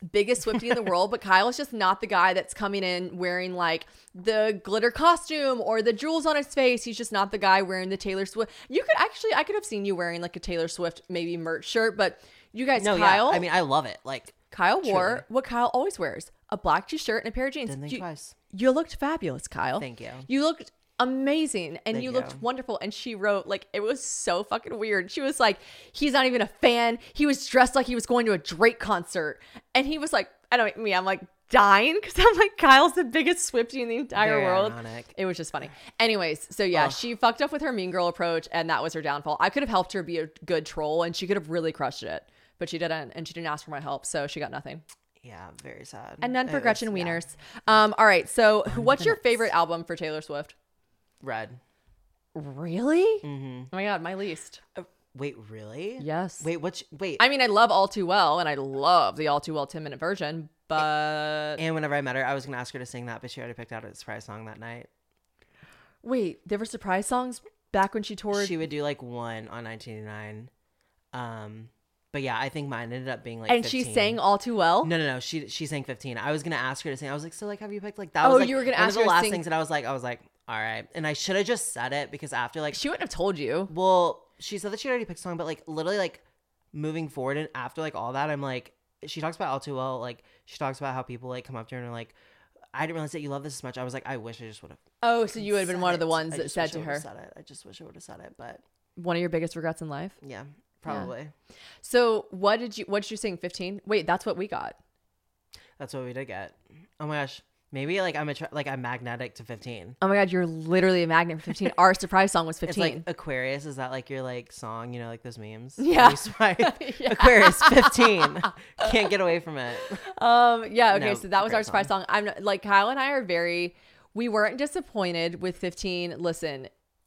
biggest Swiftie in the world, but Kyle is just not the guy that's coming in wearing like the glitter costume or the jewels on his face. He's just not the guy wearing the Taylor Swift. You could actually, I could have seen you wearing like a Taylor Swift maybe merch shirt, but you guys, No, Kyle, yeah. I mean, I love it. Like Kyle wore truly. what Kyle always wears, a black t-shirt and a pair of jeans. Didn't think you, twice. you looked fabulous, Kyle. Thank you. You looked amazing and Thank you you. looked wonderful. And she wrote like, it was so fucking weird. She was like, he's not even a fan. He was dressed like he was going to a Drake concert. And he was like, I don't me, I'm like dying because I'm like, Kyle's the biggest Swiftie in the entire Very world. ironic. It was just funny. Anyways, so yeah, Ugh. she fucked up with her mean girl approach and that was her downfall. I could have helped her be a good troll and she could have really crushed it, but she didn't, and she didn't ask for my help, so she got nothing. Yeah, very sad. And none It for was- Gretchen yeah. Wieners. Um, all right, so what's your nuts. favorite album for Taylor Swift? Red. Really? Mm-hmm. Oh my god, my least. Uh, wait, really? Yes. Wait, what's wait? I mean, I love All Too Well, and I love the All Too Well ten minute version, but and whenever I met her, I was gonna ask her to sing that, but she already picked out a surprise song that night. wait, there were surprise songs back when she toured. She would do like one on nineteen eighty-nine. Um, but yeah, I think mine ended up being like. and fifteen. she sang All Too Well. No, no, no. She she sang fifteen. I was gonna ask her to sing. I was like, so like, have you picked like that? Oh, was like you were gonna one ask of the her to last sing- things, and I was like, I was like, all right. And I should have just said it because after like, She wouldn't have told you. well, she said that she already picked a song, but like literally like moving forward and after like all that, I'm like, she talks about All Too Well. Like she talks about how people like come up to her and are like, I didn't realize that you love this as much. I was like, I wish I just would have. Oh, so you would have been one of the ones I that just said wish I to would've her, Said it. I just wish I would have said it, but one of your biggest regrets in life. yeah, probably. So what did you, what did you sing? fifteen? Wait, that's what we got. That's what we did get. Oh my gosh, maybe like I'm a tra- like I'm magnetic to fifteen. Oh my god, you're literally a magnet for fifteen. Our surprise song was It's fifteen. like Aquarius. Is that like your like song? You know, like those memes. Yeah. You swipe. Yeah. Aquarius fifteen. Can't get away from it. Um, yeah, okay, No, so that was great our surprise song. I'm not- like Kyle and I are very, we weren't disappointed with fifteen. Listen,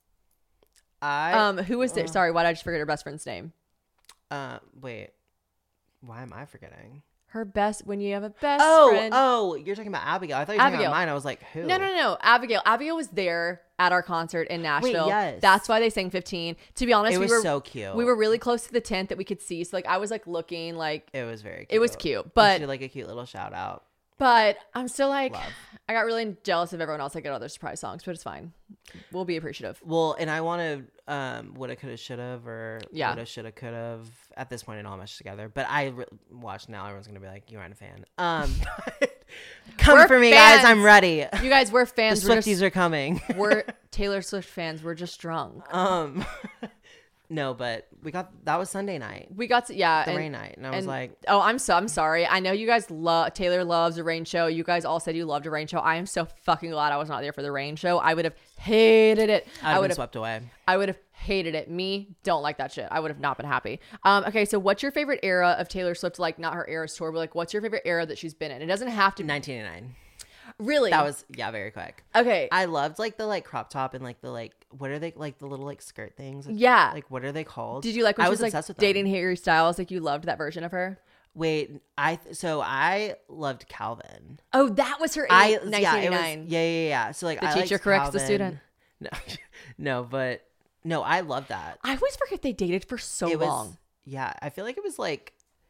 I um, who was there? Sorry, why did I just forget her best friend's name? uh wait. Why am I forgetting? Her best, when you have a best Oh, friend. oh, you're talking about Abigail. I thought you were talking Abigail. about mine. I was like, who? No, no, no, no. Abigail. Abigail was there at our concert in Nashville. yes. That's why they sang fifteen. To be honest, It we was were so cute. We were really close to the tent that we could see. So like I was like looking like, It was very cute. It was cute, And but- she did like a cute little shout out. but I'm still like, Love. I got really jealous of everyone else that got other surprise songs, but it's fine. We'll be appreciative. Well, and I wanted um woulda, coulda, shoulda, or Yeah. woulda, shoulda, coulda. At this point, it all meshed together. But I re- watched now. Everyone's gonna be like, "You aren't a fan." Um, come We're for me, fans. guys. I'm ready. You guys, we're The fans. we're, Swifties just, are coming. we're Taylor Swift fans. We're just drunk. um, no, but we got that was Sunday night, We got to, yeah. the and- rain night, and I was and- like, oh, I'm so I'm sorry. I know you guys love Taylor loves a rain show. You guys all said you loved a rain show. I am so fucking glad I was not there for the rain show. I would have hated it. I I would would have have swept away. I would have hated it. Me don't like that shit. I would have not been happy. Um, okay, so what's your favorite era of Taylor Swift? Like not her Eras tour, but like what's your favorite era that she's been in? It doesn't have to nineteen eighty-nine. really. That was yeah, very quick. okay. I loved like the like crop top and like the like what are they like the little like skirt things? Yeah. Like what are they called? Did you like when I she was was, obsessed like with them. dating Harry Styles? Like you loved that version of her? Wait, I th- so I loved Calvin. Oh, that was her. I nineteen yeah, it was, eighty-nine. yeah, yeah, yeah. So like The I teacher liked corrects the Calvin. student. No, no, but no, I love that. I always forget they dated for so it was, long. Yeah, I feel like it was like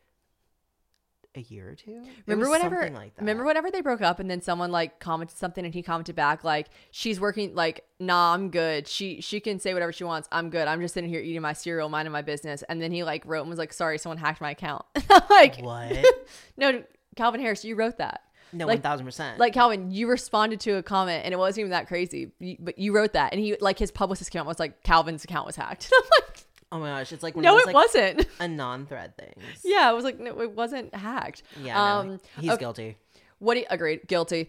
a year or two. It Remember was whenever something like that. remember whenever they broke up and then someone like commented something and he commented back like she's working like nah I'm good. She she can say whatever she wants. I'm good. I'm just sitting here eating my cereal, minding my business. And then he like wrote and was like sorry someone hacked my account. I'm like What? no, Calvin Harris, you wrote that. No, like, one thousand percent. Like Calvin, you responded to a comment and it wasn't even that crazy, you, but you wrote that and he like his publicist account was like Calvin's account was hacked. I'm like oh my gosh, it's like one no, of it those, like, wasn't. a non-thread things. Yeah, it was like no, it wasn't hacked. Yeah, Um, no, he's okay. guilty. What do you, agreed, guilty.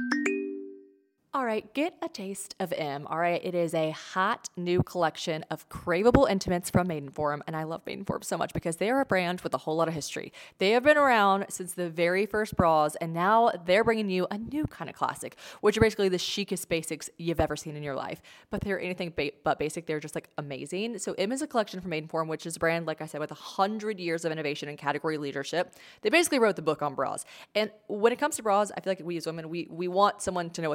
All right, get a taste of M. All right, it is a hot new collection of craveable intimates from Maidenform, and I love Maidenform so much because they are a brand with a whole lot of history. They have been around since the very first bras, and now they're bringing you a new kind of classic, which are basically the chicest basics you've ever seen in your life. But they're anything ba- but basic. They're just like amazing. So M is a collection from Maidenform, which is a brand, like I said, with a hundred years of innovation and category leadership. They basically wrote the book on bras. And when it comes to bras, I feel like we as women, we we want someone to know what they're doing. So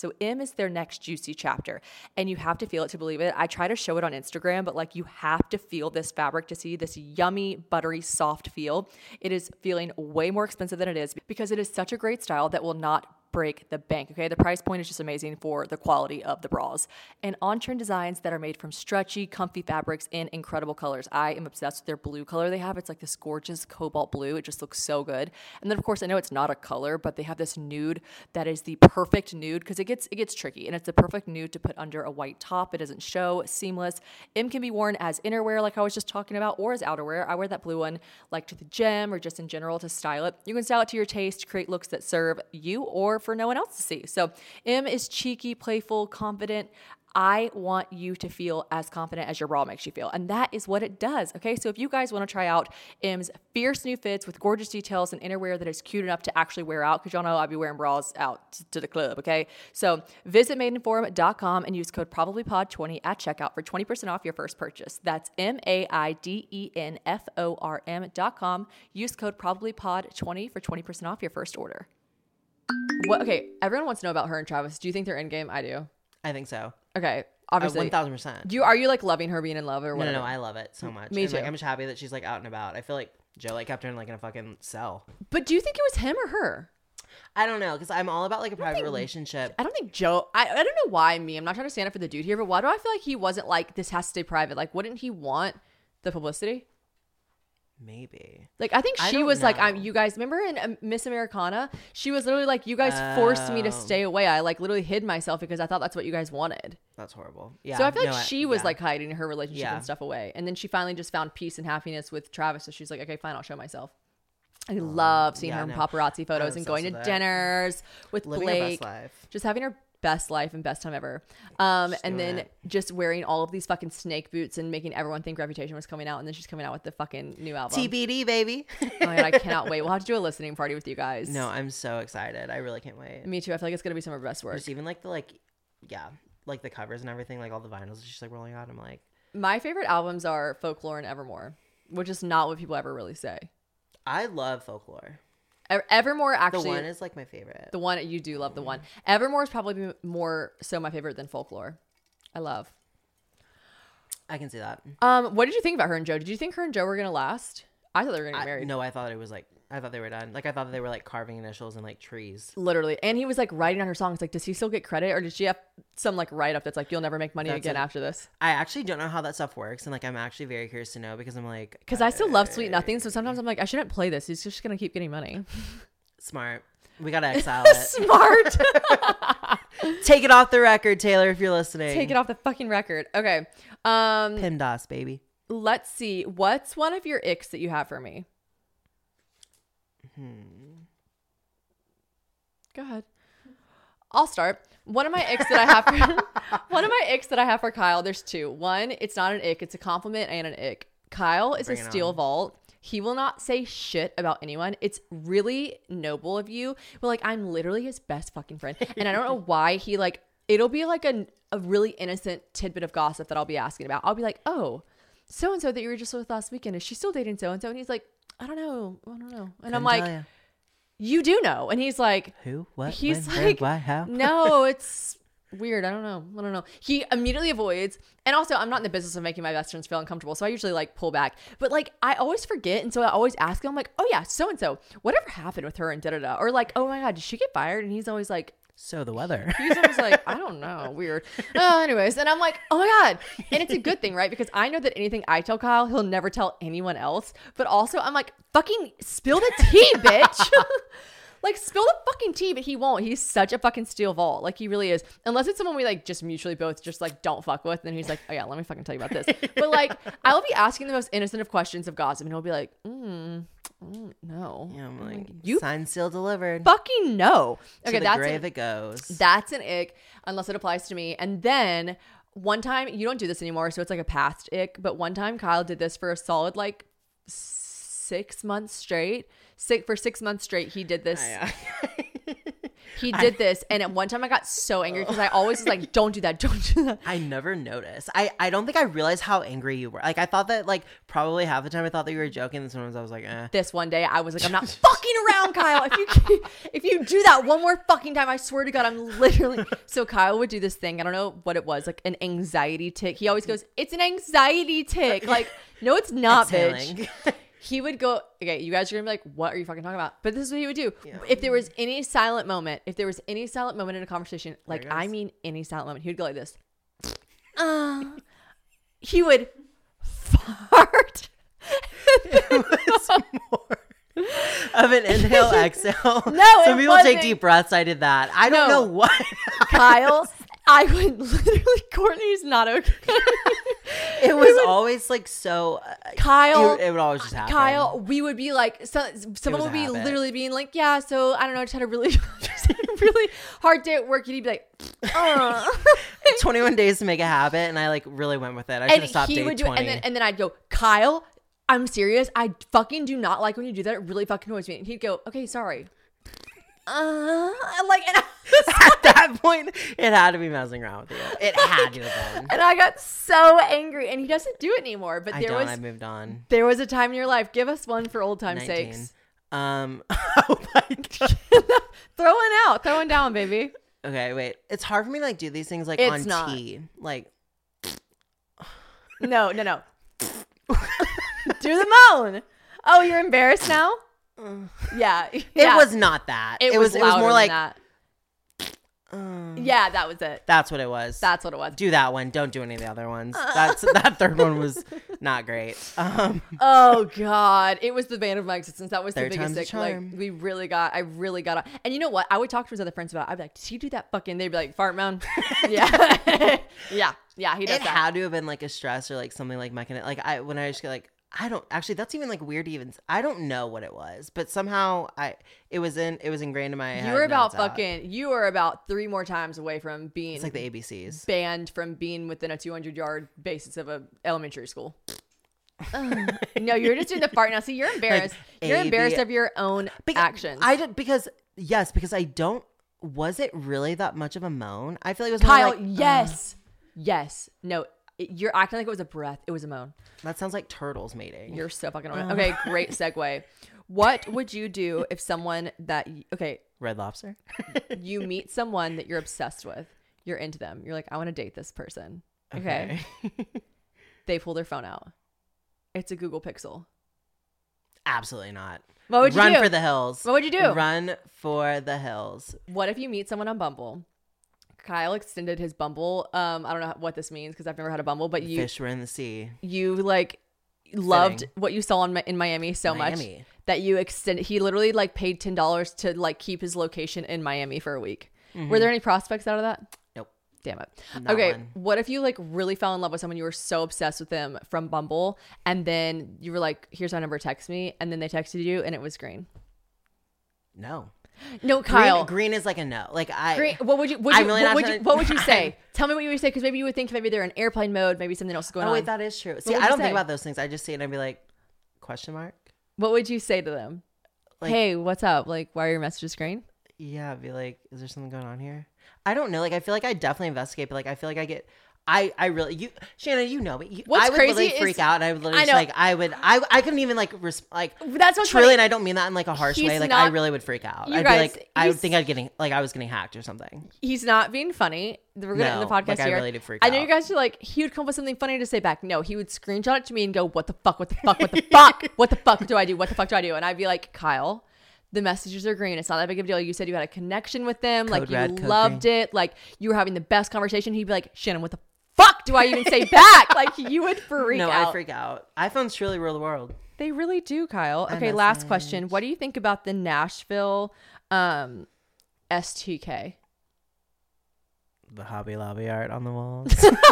So M is their next juicy chapter, and you have to feel it to believe it. I try to show it on Instagram, but like you have to feel this fabric to see this yummy, buttery, soft feel. It is feeling way more expensive than it is because it is such a great style that will not break the bank, okay? The price point is just amazing for the quality of the bras. And on-trend designs that are made from stretchy, comfy fabrics in incredible colors. I am obsessed with their blue color they have. It's like this gorgeous cobalt blue. It just looks so good. And then, of course, I know it's not a color, but they have this nude that is the perfect nude because it gets it gets tricky. And it's the perfect nude to put under a white top. It doesn't show, seamless. M can be worn as innerwear like I was just talking about, or as outerwear. I wear that blue one like to the gym or just in general to style it. You can style it to your taste, create looks that serve you or for no one else to see. So M is cheeky, playful, confident. I want you to feel as confident as your bra makes you feel. And that is what it does. Okay. So if you guys want to try out M's fierce new fits with gorgeous details and innerwear that is cute enough to actually wear out, because y'all know I'll be wearing bras out to the club. Okay. So visit made inform dot com and use code probably pod twenty at checkout for twenty percent off your first purchase. That's M A I D E N F O R M dot com. Use code probably pod twenty for twenty percent off your first order. What, okay, everyone wants to know about her and Travis. Do you think they're in game? I do. I think so. Okay, Uh, obviously. one thousand percent. Do you are you like loving her being in love or No, whatever? no, no. I love it so much. Me And, too. Like, I'm just happy that she's like out and about. I feel like Joe like kept her in like in a fucking cell. But do you think it was him or her? I don't know, because I'm all about like a private think- relationship. I don't think Joe. I, I don't know why me. I'm not trying to stand up for the dude here, but why do I feel like he wasn't like this has to stay private? Like, wouldn't he want the publicity? Maybe. Like, I think I she don't was like, I'm. know. You guys remember in um, Miss Americana? She was literally like, you guys forced me to Oh. stay away. I like literally hid myself because I thought that's what you guys wanted. That's horrible. Yeah. So I feel like no, she was yeah. like hiding her relationship Yeah. and stuff away, and then she finally just found peace and happiness with Travis. So she's like, okay, fine, I'll show myself. I love seeing yeah, her in no. paparazzi photos I'm and going to obsessed with that. dinners with living her Blake, best life. just having her best life and best time ever. Um, and doing then it. just wearing all of these fucking snake boots and making everyone think Reputation was coming out, and then she's coming out with the fucking new album. T B D, baby. Oh my god, I cannot wait. We'll have to do a listening party with you guys. No, I'm so excited. I really can't wait. Me too. I feel like it's gonna be some of her best work. Just even like the like, yeah, like the covers and everything, like all the vinyls she's like rolling out. I'm like, My favorite albums are Folklore and Evermore, which is not what people ever really say. I love Folklore. Ev- Evermore The actually. one is like my favorite. The one you do love the one. Evermore is probably more so my favorite than Folklore. I love. I can see that. Um, what did you think about her and Joe? Did you think her and Joe were gonna last? I thought they were gonna get I, married. no, I thought it was like I thought they were done. Like I thought that they were like carving initials in like trees. Literally. And he was like writing on her songs. Like, does he still get credit, or did she have some like write up that's like, you'll never make money That's again a- after this? I actually don't know how that stuff works, and like I'm actually very curious to know because I'm like, Because I still love Sweet Nothing, so sometimes I'm like, I shouldn't play this. He's just gonna keep getting money. smart. We gotta exile it. Smart. Take it off the record, Taylor, if you're listening. Take it off the fucking record. Okay. Um, PIMDOS, baby. let's see. What's one of your icks that you have for me? Hmm. Go ahead. I'll start. One of my icks that I have for one of my icks that I have for Kyle, there's two. One, it's not an ick, it's a compliment and an ick. Kyle is Bring a it steel on. vault. He will not say shit about anyone. It's really noble of you. But like, I'm literally his best fucking friend. And I don't know why he like, it'll be like a, a really innocent tidbit of gossip that I'll be asking about. I'll be like, oh, so-and-so that you were just with last weekend, is she still dating so-and-so? And he's like, I don't know. I don't know. And I'm Couldn't like, tell ya. you do know. And he's like, Who? What? he's when, like, where, why? How? no, it's weird. I don't know. I don't know. He immediately avoids. And also, I'm not in the business of making my best friends feel uncomfortable. So I usually like pull back. But like, I always forget. And so I always ask him, I'm like, oh yeah, so-and-so, whatever happened with her and da-da-da. Or like, oh my God, did she get fired? And he's always like, So the weather. he's always like, I don't know. Weird. Oh, anyways. And I'm like, oh my God. And it's a good thing, right? Because I know that anything I tell Kyle, he'll never tell anyone else. But also, I'm like, fucking spill the tea, bitch. Like, spill the fucking tea, but he won't. He's such a fucking steel vault. Like, he really is. Unless it's someone we, like, just mutually both just, like, don't fuck with. Then he's like, oh, yeah, let me fucking tell you about this. But, like, I'll be asking the most innocent of questions of gossip, and he'll be like, mm, mm, no. Yeah, I'm I'm like, like, you signed, sealed, delivered. fucking no. To Okay, the that's grave an, it goes. that's an ick, unless it applies to me. And then one time, you don't do this anymore, so it's like a past ick. But one time, Kyle did this for a solid, like, six months straight. Six, for six months straight, he did this. I, uh, He did this, and at one time I got so angry because I always was like, "Don't do that, don't do that." I never noticed. I, I don't think I realized how angry you were. Like I thought that like probably half the time I thought that you were joking, and sometimes I was like, eh. This one day I was like, "I'm not fucking around, Kyle. If you if you do that one more fucking time, I swear to God, I'm literally." So Kyle would do this thing. I don't know what it was, like an anxiety tick. He always goes, "It's an anxiety tick." Like, no, it's not, bitch. He would go, okay, you guys are gonna be like, what are you fucking talking about? But this is what he would do. Yeah. If there was any silent moment, if there was any silent moment in a conversation, like I mean any silent moment, he would go like this. Uh, he would fart. It was more of an inhale, exhale. No, some it people wasn't. take deep breaths. I did that. I don't No. know what. Kyle, I would literally, Courtney's not okay. It was would, always like so. Uh, Kyle, it, it would always just happen. Kyle, we would be like, so, someone would be habit. literally being like, yeah, so I don't know, I just had a really, just had a really hard day at work. And he'd be like, uh. twenty-one days to make a habit, and I like really went with it. I should have stopped day twenty. Do it, and then and then I'd go, Kyle, I'm serious. I fucking do not like when you do that. It really fucking annoys me. And he'd go, okay, sorry. Uh, like, and I at that point, it had to be messing around with you. It had to have been. And I got so angry, and he doesn't do it anymore. But I there don't, was, I moved on. There was a time in your life. Give us one for old time's sakes. Um, oh my God. Throwing out, throwing down, baby. Okay, wait. It's hard for me to like do these things like it's on not. T. Like, no, no, no. Do the moan. Oh, you're embarrassed now? Yeah, it yeah. was not that. It, it was. was It was more like. That. Uh, yeah, that was it. That's what it was. That's what it was. Do that one. Don't do any of the other ones. That's that third one was not great. Um, oh God, it was the bane of my existence. That was the third biggest time's a stick. Like charm. we really got. I really got. On. And you know what? I would talk to his other friends about it. I'd be like, "Does he do that fucking?" They'd be like, "Fart moan." yeah, yeah, yeah. He does it that. had to have been like a stress or like something like mechanic. Like I when I just get like. I don't actually. That's even like weird. To even I don't know what it was, but somehow I it was in it was ingrained in my head. You were about fucking. You were about three more times away from being. It's like the A B Cs. Banned from being within a two hundred yard basis of a elementary school. uh, no, you're just doing the fart now. See, you're embarrassed. Like you're A B embarrassed of your own because actions. I did because yes, because I don't. Was it really that much of a moan? I feel like it was Kyle. more like, yes, uh, yes. No. You're acting like it was a breath. It was a moan. That sounds like turtles mating. You're so fucking annoying. Okay, great segue. What would you do if someone that okay, Red Lobster, you meet someone that you're obsessed with, you're into them, you're like, I want to date this person. Okay, okay. They pull their phone out. It's a Google Pixel. Absolutely not. What would you Run do? Run for the hills. What would you do? Run for the hills. What if you meet someone on Bumble? Kyle extended his Bumble. Um, I don't know what this means because I've never had a Bumble, but you fish were in the sea. You like loved Fitting. What you saw in, in Miami so Miami. much that you extended. He literally like paid ten dollars to like keep his location in Miami for a week. Mm-hmm. Were there any prospects out of that? Nope. Damn it. Not okay. One. What if you like really fell in love with someone, you were so obsessed with them from Bumble, and then you were like, "Here's my number, text me," and then they texted you and it was green? No. No, Kyle. Green, green is like a no. Like I. Green, what would you? Would you I'm really what, not would trying you to- what would you say? Tell me what you would say because maybe you would think maybe they're in airplane mode, maybe something else is going oh, on. wait, that is true. See, would I you don't say? think about those things. I just see it and I'd be like, question mark. What would you say to them? Like, hey, what's up? Like, why are your messages green? Yeah, I'd be like, is there something going on here? I don't know. Like, I feel like I definitely investigate, but like, I feel like I get. I, I really you Shannon, you know me. You, What's I would crazy literally freak is- out and I would literally I just, know. like I would I I couldn't even like res- like That's what's truly funny. and I don't mean that in like a harsh He's way. Like not- I really would freak out. You I'd guys, be like I would he's- think I'd getting like I was getting hacked or something. He's not being funny. We're gonna end the No, podcast like, I here. really did freak I know out. you guys are like, he would come up with something funny to say back. No, he would screenshot it to me and go, "What the fuck? What the fuck? What the fuck? What the fuck do I do? What the fuck do I do?" And I'd be like, Kyle, the messages are green. It's not that big of a deal. You said you had a connection with them. Like Code you red, code loved green. it. Like you were having the best conversation. He'd be like, Shannon, what the fuck do I even say back? Like you would freak no, out. I freak out. iPhones truly rule the world. They really do, Kyle. I Okay, last message. question. What do you think about the Nashville um, S T K? The Hobby Lobby art on the walls.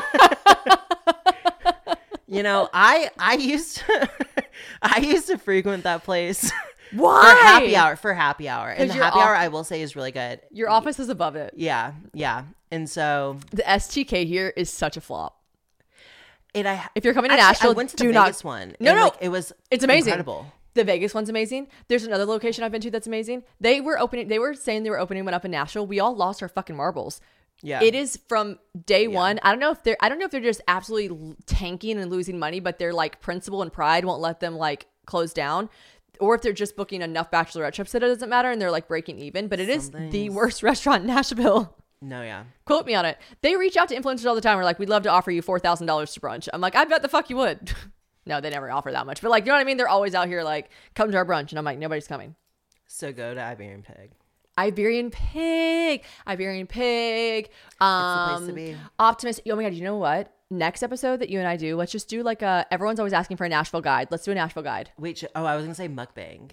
You know, I I used to I used to frequent that place Why? for happy hour. For happy hour, and 'Cause the you're happy off- hour I will say is really good. Your office is above it. Yeah, yeah, and so The S T K here is such a flop. it. I If you're coming to actually, Nashville, I went to do the not- Vegas one. No, and, no. like, it was It's amazing. incredible. The Vegas one's amazing. There's another location I've been to that's amazing. They were opening. They were saying they were opening one up in Nashville. We all lost our fucking marbles. Yeah. It is from day Yeah. one. I don't know if they're. I don't know if they're just absolutely tanking and losing money, but their like principle and pride won't let them like close down, or if they're just booking enough bachelorette trips that it doesn't matter and they're like breaking even. But it is Some the things- worst restaurant in Nashville. No, yeah. Quote me on it. They reach out to influencers all the time. We're like, we'd love to offer you four thousand dollars to brunch. I'm like, I bet the fuck you would. No, they never offer that much. But like, you know what I mean? They're always out here like, come to our brunch. And I'm like, nobody's coming. So go to Iberian Pig. Iberian Pig. Iberian Pig. Um, place to be. Optimist. Oh my God, you know what? Next episode that you and I do, let's just do like a, everyone's always asking for a Nashville guide. Let's do a Nashville guide. Wait, sh- oh, I was gonna say mukbang.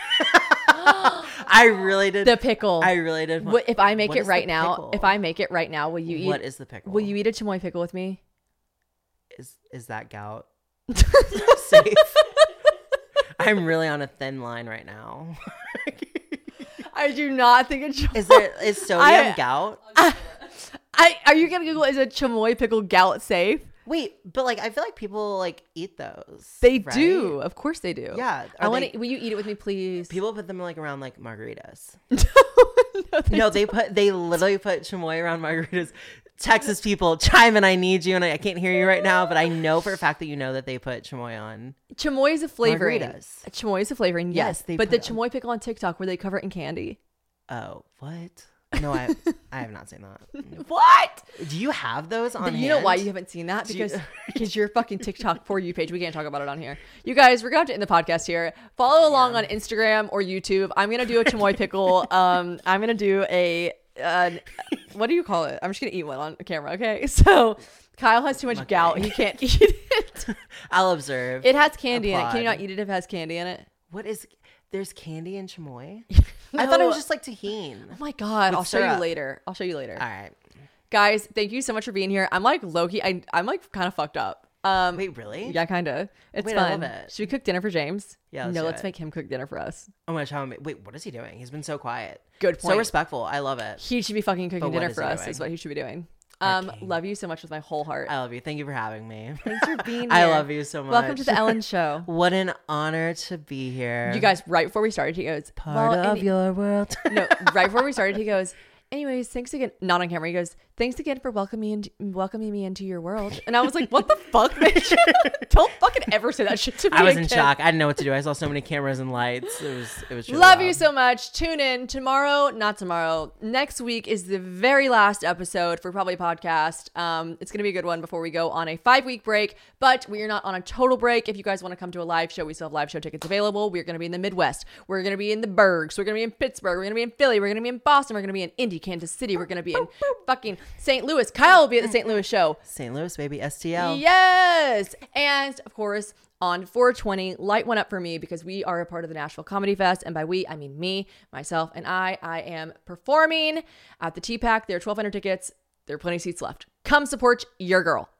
I really did. The pickle. I really did. What, if I make What it is right the now, pickle? if I make it right now, will you eat? What is the pickle? Will you eat a chamoy pickle with me? Is is that gout? Safe. I'm really on a thin line right now. I do not think it's. Is there is sodium I- gout? I are you gonna Google is a chamoy pickle gout safe? Wait, but like I feel like people like eat those. They right? do, of course they do. Yeah. I Are want they- to. Will you eat it with me, please? People put them like around like margaritas. no, they No, they put they literally put chamoy around margaritas. Texas people, chime in. I need you, and I, I can't hear you right now, but I know for a fact that you know that they put chamoy on. Chamoy is a flavoring. Margaritas. Chamoy is a flavoring. Yes, Yes, they but the put it on- chamoy pickle on TikTok where they cover it in candy. Oh, what? No, I I have not seen that. What? Do you have those on? You know why hand? you haven't seen that? Do you- Because because your fucking TikTok for you page. We can't talk about it on here. You guys, we're going to end the podcast here. Follow along on Instagram or YouTube. I'm gonna do a chamoy pickle. Um, I'm gonna do a uh, what do you call it? I'm just gonna eat one on camera. Okay, so Kyle has too much Okay. gout. He can't eat it. I'll observe. It has candy in it. Can you Applaud. not eat it if it has candy in it? What is? There's candy in chamoy. I thought it No. was just like tahini. Oh my god! With I'll show you syrup. later. I'll show you later. All right. Guys, thank you so much for being here. I'm like Loki. I I'm like kind of fucked up. Um, Wait, really? yeah, kind of. It's Wait, I fun. love it. Should we cook dinner for James? Yeah, let's No, do let's it. make him cook dinner for us. I'm gonna tell him. Wait, what is he doing? He's been so quiet. Good So point. respectful. I love it. He should be fucking cooking But what dinner is for he us. doing? Is what he should be doing. Um, Okay. love you so much with my whole heart. I love you. Thank you for having me. Thanks for being here. I love you so much. Welcome to the Ellen Show. What an honor to be here. You guys, right before we started, he goes, part well, of and- your world. no, right before we started, he goes, anyways, thanks again. Not on camera. He goes, thanks again for welcoming into, welcoming me into your world. And I was like, what the fuck, bitch? Don't fucking ever say that shit to me I was in again. shock. I didn't know what to do. I saw so many cameras and lights. It was. It was. Really Love loud. you so much. Tune in tomorrow, not tomorrow. Next week is the very last episode for Probably Podcast. Um, it's going to be a good one before we go on a five week break, but we are not on a total break. If you guys want to come to a live show, we still have live show tickets available. We're going to be in the Midwest. We're going to be in the Bergs. We're going to be in Pittsburgh. We're going to be in Philly. We're going to be in Boston. We're going to be in Indy, Kansas City. We're going to be in fucking Saint Louis. Kyle will be at the Saint Louis show. Saint Louis, baby. S T L. Yes. And of course, on four twenty, light one up for me because we are a part of the Nashville Comedy Fest. And by we, I mean me, myself, and I. I am performing at the T-Pack. There are twelve hundred tickets. There are plenty of seats left. Come support your girl.